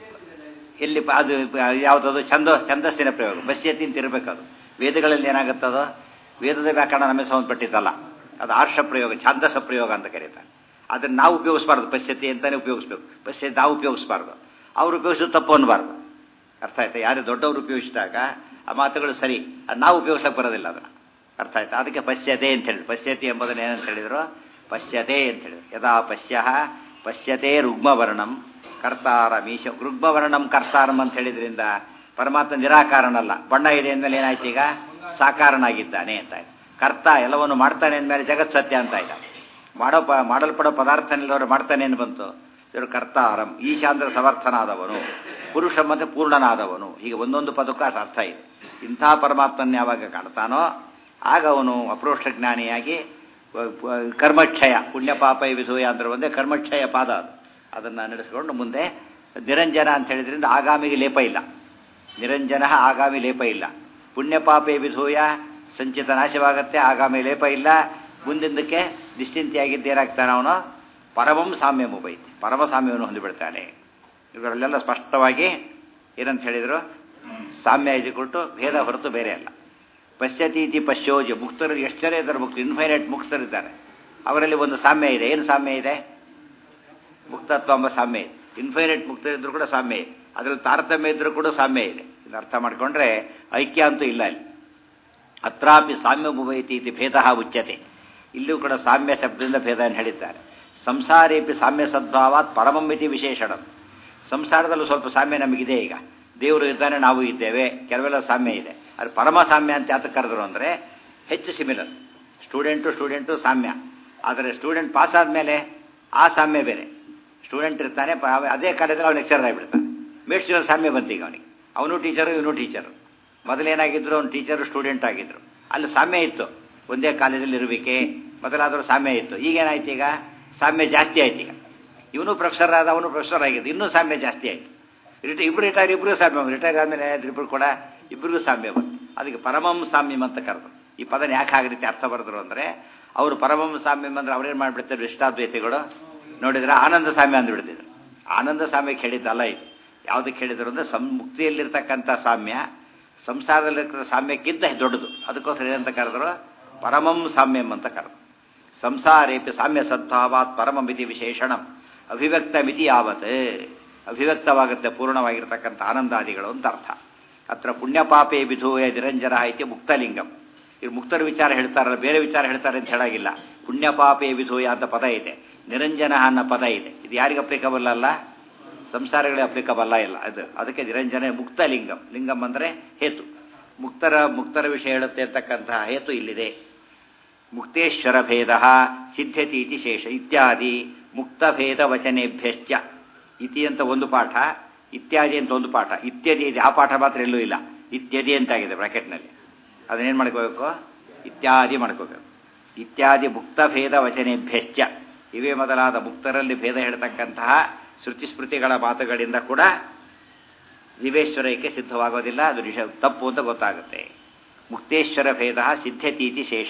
S1: ಎಲ್ಲಿ ಅದು ಯಾವುದದು ಛಂದಸ್ಸಿನ ಪ್ರಯೋಗ. ಪಶ್ಯತಿ ಅಂತ ಇರಬೇಕು. ಅದು ವೇದಗಳಲ್ಲಿ ಏನಾಗುತ್ತದೋ, ವೇದದ ವ್ಯಾಕರಣ ನಮಗೆ ಸಂಬಂಧಪಟ್ಟಿದ್ದಲ್ಲ, ಅದು ಆರ್ಷ ಪ್ರಯೋಗ, ಛಾಂದಸ ಪ್ರಯೋಗ ಅಂತ ಕರೀತಾರೆ. ಅದನ್ನು ನಾವು ಉಪಯೋಗಿಸಬಾರ್ದು, ಪಶ್ಯತಿ ಅಂತಾನೆ ಉಪಯೋಗಿಸ್ಬೇಕು. ಪಶ್ಯತಿ ನಾವು ಉಪಯೋಗಿಸಬಾರ್ದು, ಅವರು ಉಪಯೋಗಿಸೋದು ತಪ್ಪು ಅನ್ನಬಾರ್ದು. ಅರ್ಥ ಆಯ್ತಾ? ಯಾರು ದೊಡ್ಡವರು ಉಪಯೋಗಿಸಿದಾಗ ಆ ಮಾತುಗಳು ಸರಿ, ಅದು ನಾವು ಉಪಯೋಗಿಸಕ್ಕೆ ಬರೋದಿಲ್ಲ ಅದನ್ನು. ಅರ್ಥ ಆಯ್ತಾ? ಅದಕ್ಕೆ ಪಶ್ಯತೆ ಅಂತ ಹೇಳಿದ್ರು. ಪಶ್ಯತಿ ಎಂಬುದನ್ನು ಏನಂತ ಹೇಳಿದ್ರು, ಪಶ್ಯತೆ ಅಂತ ಹೇಳಿದ್ರು. ಯದಾ ಪಶ್ಯ ಪಶ್ಯತೆ ರುಗ್ಮವರ್ಣಂ ಕರ್ತಾರಮೀಶ. ರುಗ್ಮವರ್ಣಂ ಕರ್ತಾರಂ ಅಂತ ಹೇಳಿದ್ರಿಂದ ಪರಮಾತ್ಮ ನಿರಾಕಾರನಲ್ಲ. ಬಣ್ಣ ಇದೆ ಅಂದಮೇಲೆ ಏನಾಯ್ತು, ಈಗ ಸಾಕಾರನಾಗಿದ್ದಾನೆ ಅಂತ ಆಯ್ತು. ಕರ್ತ ಎಲ್ಲವನ್ನು ಮಾಡ್ತಾನೆ ಅಂದಮೇಲೆ ಜಗತ್ ಸತ್ಯ ಅಂತ ಆಯ್ತು. ಮಾಡಲ್ಪಡೋ ಪದಾರ್ಥ ಎಲ್ಲವರು ಮಾಡ್ತಾನೆ ಏನು ಬಂತು, ಇವರು ಕರ್ತಾರಂ. ಈಶಾಂದ್ರ ಸಮರ್ಥನಾದವನು, ಪುರುಷ ಮತ್ತೆ ಪೂರ್ಣನಾದವನು. ಹೀಗೆ ಒಂದೊಂದು ಪದಕ್ಕೂ ಅರ್ಥ ಇದೆ. ಇಂಥ ಪರಮಾತ್ಮನ ಯಾವಾಗ ಕಾಣ್ತಾನೋ ಆಗ ಅವನು ಅಪ್ರೋಕ್ಷ ಜ್ಞಾನಿಯಾಗಿ ಕರ್ಮಕ್ಷಯ, ಪುಣ್ಯ ಪಾಪ ವಿಧೂಯ ಅಂದ್ರೆ ಒಂದೇ ಕರ್ಮಕ್ಷಯ ಪಾದ ಅದು. ಅದನ್ನು ನಡೆಸಿಕೊಂಡು ಮುಂದೆ ನಿರಂಜನ ಅಂತ ಹೇಳಿದ್ರಿಂದ ಆಗಾಮಿಗೆ ಲೇಪ ಇಲ್ಲ. ನಿರಂಜನ ಆಗಾಮಿ ಲೇಪ ಇಲ್ಲ. ಪುಣ್ಯ ಪಾಪೇ ವಿಧೂಯ ಸಂಚಿತ ನಾಶವಾಗತ್ತೆ, ಆಗಾಮಿ ಲೇಪ ಇಲ್ಲ. ಮುಂದಿಂದಕ್ಕೆ ನಿಶ್ಚಿಂತೆಯಾಗಿದ್ದೇನಾಗ್ತಾನೆ ಅವನು, ಪರಮಂ ಸಾಮ್ಯ ಮುಬೈತಿ, ಪರಮ ಸಾಮ್ಯವನ್ನು ಹೊಂದಿಬಿಡ್ತಾನೆ. ಇವರಲ್ಲೆಲ್ಲ ಸ್ಪಷ್ಟವಾಗಿ ಏನಂತ ಹೇಳಿದರು, ಸಾಮ್ಯ ಇದ್ಕೊಟ್ಟು ಭೇದ ಹೊರತು ಬೇರೆ ಅಲ್ಲ. ಪಶ್ಯತೀತಿ ಪಶ್ಯೋಜ, ಮುಕ್ತರು ಎಷ್ಟು ಜನ ಇದ್ದಾರೆ, ಮುಕ್ತ ಇನ್ಫೈನೈಟ್ ಮುಕ್ತರಿದ್ದಾರೆ. ಅವರಲ್ಲಿ ಒಂದು ಸಾಮ್ಯ ಇದೆ. ಏನು ಸಾಮ್ಯ ಇದೆ? ಮುಕ್ತತ್ವ ಎಂಬ ಸಾಮ್ಯ ಇದೆ. ಇನ್ಫೈನೈಟ್ ಮುಕ್ತರಿದ್ರು ಕೂಡ ಸಾಮ್ಯ ಇದೆ. ಅದರಲ್ಲಿ ತಾರತಮ್ಯ ಇದ್ರೂ ಕೂಡ ಸಾಮ್ಯ ಇದೆ. ಇದು ಅರ್ಥ ಮಾಡಿಕೊಂಡ್ರೆ ಐಕ್ಯ ಅಂತೂ ಇಲ್ಲ ಅಲ್ಲಿ. ಅತ್ರಾಪಿ ಸಾಮ್ಯ ಮುಬೈತಿ ಇತಿ ಭೇದ ಉಚ್ಯತೆ. ಇಲ್ಲೂ ಕೂಡ ಸಾಮ್ಯ ಶಬ್ದದಿಂದ ಭೇದವನ್ನು ಹೇಳಿದ್ದಾರೆ. ಸಂಸಾರೇಪಿ ಸಾಮ್ಯ ಸದ್ಭಾವಾತ್ ಪರಮಮಿತಿ ವಿಶೇಷಣ. ಸಂಸಾರದಲ್ಲೂ ಸ್ವಲ್ಪ ಸಾಮ್ಯ ನಮಗಿದೆ. ಈಗ ದೇವರು ಇದ್ದಾನೆ, ನಾವು ಇದ್ದೇವೆ, ಕೆಲವೆಲ್ಲ ಸಾಮ್ಯ ಇದೆ. ಅದು ಪರಮ ಸಾಮ್ಯ ಅಂತ ಯಾತಕ್ಕೆ ಕರೆದ್ರು ಅಂದರೆ ಹೆಚ್ಚು ಸಿಮಿಲರ್. ಸ್ಟೂಡೆಂಟು ಸಾಮ್ಯ. ಆದರೆ ಸ್ಟೂಡೆಂಟ್ ಪಾಸ್ ಆದಮೇಲೆ ಆ ಸಾಮ್ಯ ಬೇರೆ. ಸ್ಟೂಡೆಂಟ್ ಇರ್ತಾನೆ, ಅದೇ ಕಾಲೇಜಲ್ಲಿ ಅವನು ಲೆಕ್ಚರ್ ಆಗಿಬಿಡ್ತಾನೆ. ಮೇಟ್ಸ್ ಸಾಮ್ಯ ಬಂತೀಗ ಅವನಿಗೆ. ಅವನು ಟೀಚರು, ಇವನು ಟೀಚರು. ಮೊದಲೇನಾಗಿದ್ರು ಅವ್ನು ಟೀಚರು, ಸ್ಟೂಡೆಂಟ್ ಆಗಿದ್ರು. ಅಲ್ಲಿ ಸಾಮ್ಯ ಇತ್ತು, ಒಂದೇ ಕಾಲೇಜಲ್ಲಿ ಇರಬೇಕೆ, ಮೊದಲಾದರೂ ಸಾಮ್ಯ ಇತ್ತು. ಈಗೇನಾಯ್ತು, ಈಗ ಸಾಮ್ಯ ಜಾಸ್ತಿ ಆಯ್ತು. ಈಗ ಇವನು ಪ್ರೊಫೆಸರ್ ಆದ, ಅವನು ಪ್ರೊಫೆಸರ್ ಆಗಿದ್ದು, ಇನ್ನೂ ಸಾಮ್ಯ ಜಾಸ್ತಿ ಆಯಿತು. ಇಬ್ಬರು ರಿಟೈರ್, ಇಬ್ಬರಿಗೂ ಸಾಮ್ಯ ಬಂತು. ರಿಟೈರ್ ಆದಮೇಲೆ ಇಬ್ಬರು ಕೂಡ ಇಬ್ಬರಿಗೂ ಸಾಮ್ಯ ಬಂತು. ಅದಕ್ಕೆ ಪರಮಂ ಸಾಮ್ಯಂ ಅಂತ ಕರೆದು. ಈ ಪದನ ಯಾಕೆ ಆಗ ರೀತಿ ಅರ್ಥ ಬರೆದ್ರು ಅಂದರೆ, ಅವರು ಪರಮಂ ಸಾಮ್ಯಂ ಅಂದರೆ ಅವ್ರೇನು ಮಾಡಿಬಿಡ್ತಾರೆ, ಇಷ್ಟಾದ್ವೈತಿಗಳು ನೋಡಿದ್ರೆ ಆನಂದ ಸಾಮ್ಯ ಅಂದ್ಬಿಡ್ತಿದ್ರು. ಆನಂದ ಸಾಮ್ಯಕ್ಕೆ ಹೇಳಿದ್ದಲ್ಲ ಇದು. ಯಾವುದಕ್ಕೆ ಹೇಳಿದ್ರು ಅಂದರೆ ಮುಕ್ತಿಯಲ್ಲಿರ್ತಕ್ಕಂಥ ಸಾಮ್ಯ ಸಂಸಾರದಲ್ಲಿರ್ತಕ್ಕಂಥ ಸಾಮ್ಯಕ್ಕಿಂತ ದೊಡ್ಡದು. ಅದಕ್ಕೋಸ್ಕರ ಏನಂತ ಕರೆದ್ರು, ಪರಮಂ ಸಾಮ್ಯಂ ಅಂತ ಕರೆದು. ಸಂಸಾರೇಪಿ ಸಾಮ್ಯ ಸದ್ಭಾವಾತ್ ಪರಮಮಿತಿ ವಿಶೇಷಣಂ ಅಭಿವ್ಯಕ್ತ ಮಿತಿ ಯಾವತ್, ಅಭಿವ್ಯಕ್ತವಾಗುತ್ತೆ ಪೂರ್ಣವಾಗಿರ್ತಕ್ಕಂಥ ಆನಂದಾದಿಗಳು ಅಂತ ಅರ್ಥ. ಅತ್ರ ಪುಣ್ಯಪಾಪೇ ವಿಧೂಯ ನಿರಂಜನ ಐತಿ ಮುಕ್ತಲಿಂಗಂ. ಇವ್ರು ಮುಕ್ತರ ವಿಚಾರ ಹೇಳ್ತಾರಲ್ಲ, ಬೇರೆ ವಿಚಾರ ಹೇಳ್ತಾರೆ ಅಂತ ಹೇಳಾಗಿಲ್ಲ. ಪುಣ್ಯಪಾಪೇ ವಿಧೂಯ ಅಂತ ಪದ ಇದೆ, ನಿರಂಜನ ಅನ್ನೋ ಪದ ಇದೆ. ಇದು ಯಾರಿಗೆ ಅಪ್ಲಿಕಬಲ್ ಅಲ್ಲ, ಸಂಸಾರಗಳೇ ಅಪ್ಲಿಕಬಲ್ಲ ಇಲ್ಲ ಅದು. ಅದಕ್ಕೆ ನಿರಂಜನ ಮುಕ್ತಲಿಂಗಂ. ಲಿಂಗಂ ಅಂದರೆ ಹೇತು. ಮುಕ್ತರ ವಿಷಯ ಹೇಳುತ್ತೆ ಅಂತಕ್ಕಂತಹ ಹೇತು ಇಲ್ಲಿದೆ. ಮುಕ್ತೇಶ್ವರ ಭೇದ ಸಿದ್ಧತಿ ಇತಿ ಶೇಷ ಇತ್ಯಾದಿ ಮುಕ್ತಭೇದ ವಚನೇಭ್ಯಶ್ಚ. ಇತಿ ಅಂತ ಒಂದು ಪಾಠ, ಇತ್ಯಾದಿ ಅಂತ ಒಂದು ಪಾಠ. ಇತ್ಯಾದಿ ಇದೆ, ಆ ಪಾಠ ಮಾತ್ರ ಎಲ್ಲೂ ಇಲ್ಲ. ಇತ್ಯಾದಿ ಅಂತಾಗಿದೆ ಬ್ರಾಕೆಟ್ನಲ್ಲಿ. ಅದನ್ನೇನು ಮಾಡ್ಕೋಬೇಕು, ಇತ್ಯಾದಿ ಮಾಡ್ಕೋಬೇಕು. ಇತ್ಯಾದಿ ಮುಕ್ತಭೇದ ವಚನೇಭ್ಯಶ್ಚ. ಇವೇ ಮೊದಲಾದ ಮುಕ್ತರಲ್ಲಿ ಭೇದ ಹೇಳ್ತಕ್ಕಂತಹ ಶ್ರುತಿ ಸ್ಮೃತಿಗಳ ಮಾತುಗಳಿಂದ ಕೂಡ ಜೀವೇಶ್ವರಕ್ಕೆ ಸಿದ್ಧವಾಗೋದಿಲ್ಲ. ಅದು ತಪ್ಪು ಅಂತ ಗೊತ್ತಾಗುತ್ತೆ. ಮುಕ್ತೇಶ್ವರ ಭೇದ ಸಿದ್ಧತೀತಿ ಶೇಷ.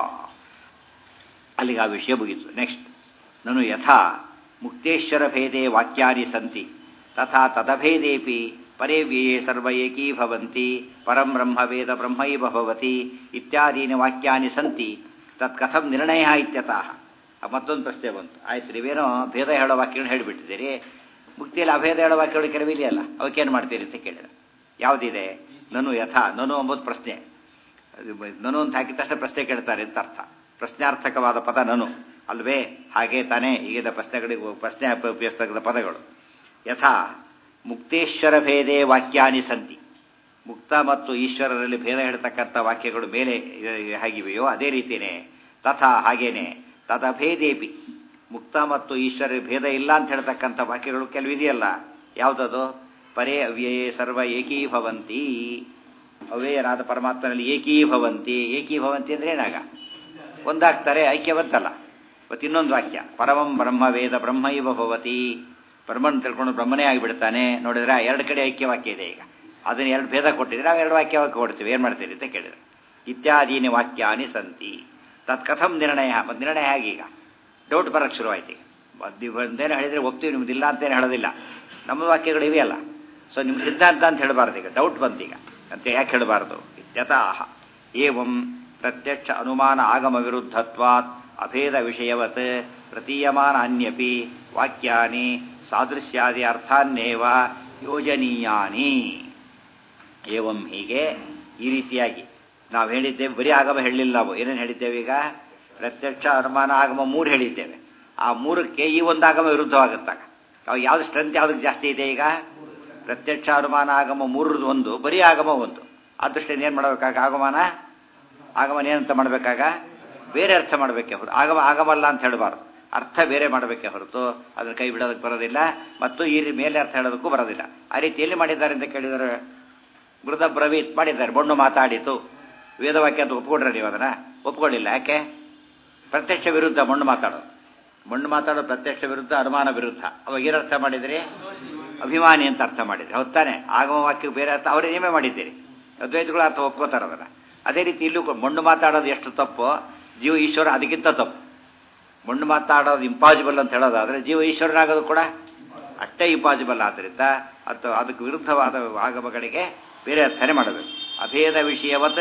S1: ಅಲ್ಲಿಗೆ ಆ ವಿಷಯ ಮುಗಿತು. ನೆಕ್ಸ್ಟ್, ನನು ಯಥಾ ಮುಕ್ತೇಶ್ವರ ಭೇದೇ ವಾಕ್ಯಾನಿ ಸಂತಿ ತಥಾ ತದಭೇದೇಪಿ ಪರೇ ವ್ಯಯೇ ಸರ್ವ ಏಕೀಭವಂತಿ ಪರಂ ಬ್ರಹ್ಮ ವೇದ ಬ್ರಹ್ಮೈವ ಭವತಿ ಇತ್ಯಾದೀನಿ ವಾಕ್ಯಾನಿ ಸಂತಿ ತತ್ ಕಥಂ ನಿರ್ಣಯ ಇತ್ಯತಃ. ಮತ್ತೊಂದು ಪ್ರಶ್ನೆ ಬಂತು. ಆಯ್ತು, ನೀವೇನೋ ಭೇದ ಹೇಳೋ ವಾಕ್ಯಗಳನ್ನ ಹೇಳಿಬಿಟ್ಟಿದ್ದೀರಿ, ಮುಕ್ತಿಯಲ್ಲಿ ಅಭೇದ ಹೇಳೋ ವಾಕ್ಯಗಳು ಕೆಲವು ಇದೆಯಲ್ಲ, ಅವಕ್ಕೇನು ಮಾಡ್ತೀರಿ ಅಂತ ಕೇಳಿದ. ಯಾವುದಿದೆ? ನನು ಯಥಾ, ನನು ಎಂಬುದು ಪ್ರಶ್ನೆ. ನನು ಅಂತ ಹಾಕಿದ ತಕ್ಷಣ ಪ್ರಶ್ನೆ ಕೇಳ್ತಾರೆ ಅಂತ ಅರ್ಥ. ಪ್ರಶ್ನಾರ್ಥಕವಾದ ಪದ ನನು ಅಲ್ವೇ? ಹಾಗೆ ತಾನೇ ಈಗಿನ ಪ್ರಶ್ನೆಗಳಿಗೂ ಪ್ರಶ್ನೆ ಉಪಯೋಗಿಸ್ತಕ್ಕಂಥ ಪದಗಳು. ಯಥಾ ಮುಕ್ತೇಶ್ವರ ಭೇದೇ ವಾಕ್ಯಾನಿ ಸಂತಿ, ಮುಕ್ತ ಮತ್ತು ಈಶ್ವರರಲ್ಲಿ ಭೇದ ಹೇಳ್ತಕ್ಕಂಥ ವಾಕ್ಯಗಳು ಮೇಲೆ ಹೇಗಿವೆಯೋ ಅದೇ ರೀತಿಯೇ ತಥಾ ಹಾಗೇನೆ ತದಭೇದೇಪಿ, ಮುಕ್ತ ಮತ್ತು ಈಶ್ವರ ಭೇದ ಇಲ್ಲ ಅಂತ ಹೇಳ್ತಕ್ಕಂಥ ವಾಕ್ಯಗಳು ಕೆಲವಿದೆಯಲ್ಲ. ಯಾವುದದು? ಪರೇ ಅವ್ಯಯೇ ಸರ್ವ ಏಕೀಭವಂತಿ, ಅವ್ಯಯನಾದ ಪರಮಾತ್ಮನಲ್ಲಿ ಏಕೀಭವಂತಿ. ಏಕೀಭವಂತಿ ಅಂದ್ರೆ ಏನಾಗ? ಒಂದಾಗ್ತಾರೆ, ಐಕ್ಯವತ್ತಲ್ಲ. ಮತ್ತು ಇನ್ನೊಂದು ವಾಕ್ಯ ಪರಮಂ ಬ್ರಹ್ಮ ವೇದ ಬ್ರಹ್ಮೈವ ಭವತಿ, ಬ್ರಹ್ಮನ್ ತಿಳ್ಕೊಂಡು ಬ್ರಹ್ಮನೇ ಆಗಿಬಿಡ್ತಾನೆ. ನೋಡಿದ್ರೆ ಎರಡು ಕಡೆ ಐಕ್ಯ ವಾಕ್ಯ ಇದೆ. ಈಗ ಅದನ್ನ ಎರಡು ಭೇದ ಕೊಟ್ಟಿದ್ರೆ ನಾವು ಎರಡು ವಾಕ್ಯ ಕೊಡ್ತೀವಿ, ಏನು ಮಾಡ್ತೀರಿ ಅಂತ ಕೇಳಿದ್ರೆ. ಇತ್ಯಾದೀನಿ ವಾಕ್ಯಾನಿ ಸಂತಿ ತತ್ಕಥಂ ನಿರ್ಣಯ. ಮತ್ತು ನಿರ್ಣಯ ಹೇಗೀಗ? ಡೌಟ್ ಬರಕ್ಕೆ ಶುರುವಾಯ್ತು. ಈಗ ಒಂದೇನು ಹೇಳಿದ್ರೆ ಒಪ್ತೀವಿ, ನಿಮ್ದಿಲ್ಲ ಅಂತೇನು ಹೇಳೋದಿಲ್ಲ. ನಮ್ಮ ವಾಕ್ಯಗಳು ಇವೆಯಲ್ಲ, ಸೊ ನಿಮ್ಮ ಸಿದ್ಧಾಂತ ಅಂತ ಹೇಳಬಾರ್ದು. ಈಗ ಡೌಟ್ ಬಂತೀಗ ಅಂತ ಯಾಕೆ ಹೇಳಬಾರ್ದು? ಇತ್ಯತಃ ಏವಂ ಪ್ರತ್ಯಕ್ಷ ಅನುಮಾನ ಆಗಮ ವಿರುದ್ಧತ್ವಾತ್ ಅಭೇದ ವಿಷಯವತ್ ಪ್ರತೀಯಮಾನ ಅನ್ಯಪಿ ವಾಕ್ಯಾನಿ ಸಾದೃಶ್ಯಾದಿ ಅರ್ಥಾನ್ನೇವ ಯೋಜನೀಯಾನಿ. ಏವಂ ಹೀಗೆ ಈ ರೀತಿಯಾಗಿ ನಾವು ಹೇಳಿದ್ದೇವೆ. ಬರೀ ಆಗಮ ಹೇಳಲಿಲ್ಲ ನಾವು. ಏನೇನು ಹೇಳಿದ್ದೇವೆ? ಈಗ ಪ್ರತ್ಯಕ್ಷ ಅನುಮಾನ ಆಗಮ 3 ಹೇಳಿದ್ದೇವೆ. ಆ 3ಕ್ಕೆ ಈ ಒಂದು ಆಗಮ ವಿರುದ್ಧವಾಗುತ್ತಾಗ ಅವಾಗ ಯಾವ್ದು ಸ್ಟ್ರೆಂತ್ ಯಾವುದಕ್ಕೆ ಜಾಸ್ತಿ ಇದೆ? ಈಗ ಪ್ರತ್ಯಕ್ಷ ಅನುಮಾನ ಆಗಮ 3 ಒಂದು, ಬರೀ ಆಗಮ 1. ಆ ದೃಷ್ಟಿಯಿಂದ ಏನು ಮಾಡಬೇಕಾಗ? ಆಗಮನ ಏನಂತ ಮಾಡಬೇಕಾಗ? ಬೇರೆ ಅರ್ಥ ಮಾಡಬೇಕೆ ಹೊರತು ಆಗಮಲ್ಲ ಅಂತ ಹೇಳಬಾರ್ದು. ಅರ್ಥ ಬೇರೆ ಮಾಡಬೇಕೆ ಹೊರತು ಅದನ್ನ ಕೈ ಬಿಡೋದಕ್ಕೆ ಬರೋದಿಲ್ಲ, ಮತ್ತು ಈ ಮೇಲೆ ಅರ್ಥ ಹೇಳೋದಕ್ಕೂ ಬರೋದಿಲ್ಲ. ಆ ರೀತಿಯಲ್ಲಿ ಮಾಡಿದ್ದಾರೆ ಅಂತ ಕೇಳಿದರೆ ಮೃದ ಬ್ರವೀತ್ ಮಾಡಿದ್ದಾರೆ. ಮಣ್ಣು ಮಾತಾಡಿತು ವೇದವಾಕ್ಯ ಅಂತ ಒಪ್ಕೊಂಡ್ರೆ ನೀವು ಅದನ್ನ ಒಪ್ಕೊಳ್ಳಿಲ್ಲ. ಯಾಕೆ? ಪ್ರತ್ಯಕ್ಷ ವಿರುದ್ಧ ಮಣ್ಣು ಮಾತಾಡೋದು ಪ್ರತ್ಯಕ್ಷ ವಿರುದ್ಧ, ಅನುಮಾನ ವಿರುದ್ಧ. ಅವಾಗ ಏನರ್ಥ ಮಾಡಿದ್ರಿ? ಅಭಿಮಾನಿ ಅಂತ ಅರ್ಥ ಮಾಡಿದ್ರಿ. ಹೊತ್ತಾನೆ ಆಗಮ ವಾಕ್ಯ ಬೇರೆ ಅರ್ಥ ಅವರೇ ನೀವೇ ಮಾಡಿದ್ದೀರಿ. ಅದ್ವೈತಗಳು ಅರ್ಥ ಒಪ್ಕೋತಾರೆ ಅದನ್ನ. ಅದೇ ರೀತಿ ಇಲ್ಲೂ ಮಣ್ಣು ಮಾತಾಡೋದು ಎಷ್ಟು ತಪ್ಪೋ ಜೀವ ಈಶ್ವರ ಅದಕ್ಕಿಂತ ತಪ್ಪು. ಮಣ್ಣು ಮಾತಾಡೋದು ಇಂಪಾಸಿಬಲ್ ಅಂತ ಹೇಳೋದಾದ್ರೆ ಜೀವ ಈಶ್ವರನಾಗೋದು ಕೂಡ ಅಷ್ಟೇ ಇಂಪಾಸಿಬಲ್. ಆದ್ದರಿಂದ ಅದಕ್ಕೆ ವಿರುದ್ಧವಾದ ಆಗಮಗಳಿಗೆ ಬೇರೆ ಅರ್ಥನೆ ಮಾಡಬೇಕು. ಅಭೇದ ವಿಷಯವತ್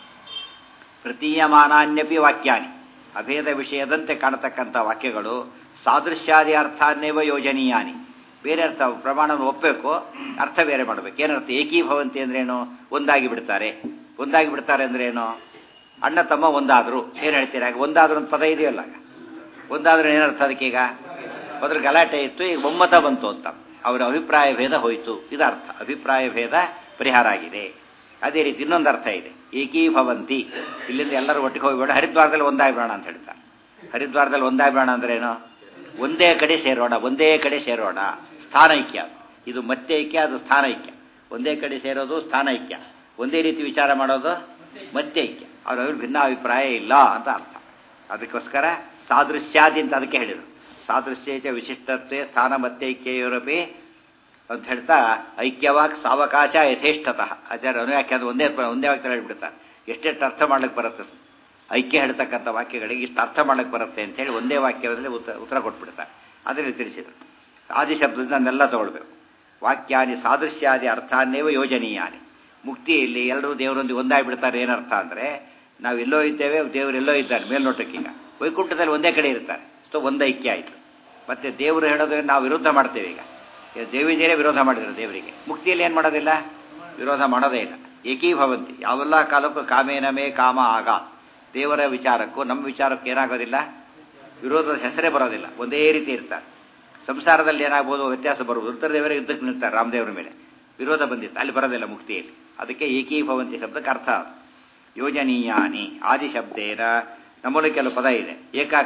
S1: ಪ್ರತೀಯಮಾನಾನ್ಯಪಿ ವಾಕ್ಯಾನಿ, ಅಭೇದ ವಿಷಯದಂತೆ ಕಾಣತಕ್ಕಂಥ ವಾಕ್ಯಗಳು ಸಾದೃಶ್ಯಾದಿ ಅರ್ಥಾನ್ನೇವ ಯೋಜನೀಯಾನಿ, ಬೇರೆ ಅರ್ಥ ಪ್ರಮಾಣವನ್ನು ಒಪ್ಪಬೇಕು, ಅರ್ಥ ಬೇರೆ ಮಾಡಬೇಕು. ಏನರ್ಥ? ಏಕೀಭವಂತಿ ಅಂದ್ರೇನು? ಒಂದಾಗಿ ಬಿಡ್ತಾರೆ. ಒಂದಾಗಿ ಬಿಡ್ತಾರೆ ಅಂದ್ರೆ ಏನು? ಅಣ್ಣ ತಮ್ಮ ಒಂದಾದ್ರು. ಏನು ಹೇಳ್ತೀರಾ? ಒಂದಾದ್ರು ಅಂತ ಪದ ಇದೆಯಲ್ಲ, ಒಂದಾದ್ರೂ ಏನರ್ಥ ಅದಕ್ಕೀಗ? ಅದ್ರ ಗಲಾಟೆ ಇತ್ತು, ಈಗ ಒಮ್ಮತ ಬಂತು ಅಂತ ಅವರ ಅಭಿಪ್ರಾಯ ಭೇದ ಹೋಯಿತು, ಇದು ಅರ್ಥ. ಅಭಿಪ್ರಾಯ ಭೇದ ಪರಿಹಾರ ಆಗಿದೆ. ಅದೇ ರೀತಿ ಇನ್ನೊಂದು ಅರ್ಥ ಇದೆ, ಏಕೀಭವಂತಿ. ಇಲ್ಲಿಂದ ಎಲ್ಲರೂ ಒಟ್ಟಿಗೆ ಹೋಗಿಬೇಡ, ಹರಿದ್ವಾರದಲ್ಲಿ ಒಂದಾಗಿಬೇಡ ಅಂತ ಹೇಳ್ತಾರೆ. ಹರಿದ್ವಾರದಲ್ಲಿ ಒಂದಾಗಿಬೇಡ ಅಂದ್ರೆ ಏನು? ಒಂದೇ ಕಡೆ ಸೇರೋಣ, ಒಂದೇ ಕಡೆ ಸೇರೋಣ. ಸ್ಥಾನೈಕ್ಯ. ಇದು ಮತ್ತೆ ಐಕ್ಯ, ಅದು ಸ್ಥಾನೈಕ್ಯ. ಒಂದೇ ಕಡೆ ಸೇರೋದು ಸ್ಥಾನೈಕ್ಯ, ಒಂದೇ ರೀತಿ ವಿಚಾರ ಮಾಡೋದು ಮತ್ತೆ ಐಕ್ಯ. ಅವ್ರ ಭಿನ್ನ ಅಭಿಪ್ರಾಯ ಇಲ್ಲ ಅಂತ ಅರ್ಥ. ಅದಕ್ಕೋಸ್ಕರ ಸಾದೃಶ್ಯಾದಿ ಅಂತ ಅದಕ್ಕೆ ಹೇಳಿದರು. ಸಾದೃಶ್ಯೇಚ ವಿಶಿಷ್ಟತ್ವೇ ಸ್ಥಾನ ಮತ್ತೈಕ್ಯಯೋರಪಿ ಅಂತ ಹೇಳ್ತಾ ಐಕ್ಯವಾಗ್ ಸಾವಕಾಶ ಯಥೇಷ್ಟತಃ ಆಚಾರ್ಯ ಅನುವ್ಯಾಖ್ಯಾನ ಒಂದೇ ವಾಕ್ಯ ಹೇಳಿಬಿಡ್ತಾರೆ. ಎಷ್ಟೆಷ್ಟು ಅರ್ಥ ಮಾಡ್ಲಿಕ್ಕೆ ಬರುತ್ತೆ ಐಕ್ಯ ಹೇಳ್ತಕ್ಕಂಥ ವಾಕ್ಯಗಳಿಗೆ, ಇಷ್ಟು ಅರ್ಥ ಮಾಡ್ಲಿಕ್ಕೆ ಬರುತ್ತೆ ಅಂತೇಳಿ ಒಂದೇ ವಾಕ್ಯದಲ್ಲಿ ಉತ್ತರ ಕೊಟ್ಬಿಡ್ತಾರೆ. ಅದರಲ್ಲಿ ತಿಳಿಸಿದರು. ಆದಿ ಶಬ್ದದಿಂದ ಅದನ್ನೆಲ್ಲ ತಗೊಳ್ಬೇಕು. ವಾಕ್ಯಾನಿ ಸಾದೃಶ್ಯಾದಿ ಅರ್ಥಾನ್ನೇವ ಯೋಜನೀಯಾನಿ. ಮುಕ್ತಿಯಲ್ಲಿ ಎಲ್ಲರೂ ದೇವರೊಂದಿಗೆ ಒಂದಾಗಿಬಿಡ್ತಾರೆ. ಏನರ್ಥ ಅಂದರೆ ನಾವು ಎಲ್ಲೋ ಇದ್ದೇವೆ, ದೇವರೆಲ್ಲೋ ಇದ್ದಾರೆ ಮೇಲ್ನೋಟಕ್ಕೀಗ. ವೈಕುಂಠದಲ್ಲಿ ಒಂದೇ ಕಡೆ ಇರ್ತಾರೆ, ಸೊ ಒಂದು ಐಕ್ಯ ಆಯಿತು. ಮತ್ತೆ ದೇವರು ಹೇಳೋದು ನಾವು ವಿರೋಧ ಮಾಡ್ತೇವೆ. ಈಗ ದೇವಿದೇನೇ ವಿರೋಧ ಮಾಡಿದ್ರು ದೇವರಿಗೆ. ಮುಕ್ತಿಯಲ್ಲಿ ಏನು ಮಾಡೋದಿಲ್ಲ, ವಿರೋಧ ಮಾಡೋದೇ ಇಲ್ಲ. ಏಕೀಭವಂತಿ. ಯಾವೆಲ್ಲ ಕಾಲಕ್ಕೂ ಕಾಮೇನಮೇ ಕಾಮ ಆಗ. ದೇವರ ವಿಚಾರಕ್ಕೂ ನಮ್ಮ ವಿಚಾರಕ್ಕೂ ಏನಾಗೋದಿಲ್ಲ, ವಿರೋಧದ ಹೆಸರೇ ಬರೋದಿಲ್ಲ, ಒಂದೇ ರೀತಿ ಇರ್ತಾರೆ. ಸಂಸಾರದಲ್ಲಿ ಏನಾಗ್ಬೋದು, ವ್ಯತ್ಯಾಸ ಬರ್ಬೋದು. ರುದ್ರದೇವರೇ ಯುದ್ಧಕ್ಕೆ ನಿಲ್ತಾರೆ ರಾಮದೇವರ ಮೇಲೆ, ವಿರೋಧ ಬಂದಿತ್ತು, ಅಲ್ಲಿ ಬರೋದಿಲ್ಲ ಮುಕ್ತಿಯಲ್ಲಿ. ಅದಕ್ಕೆ ಏಕೀಭವಂತಿ ಶಬ್ದಕ್ಕೆ ಅರ್ಥ ಯೋಜನೀಯಾನಿ. ಆದಿ ಶಬ್ದೇನ ನಮ್ಮಲ್ಲಿ ಕೆಲವು ಪದ ಇದೆ.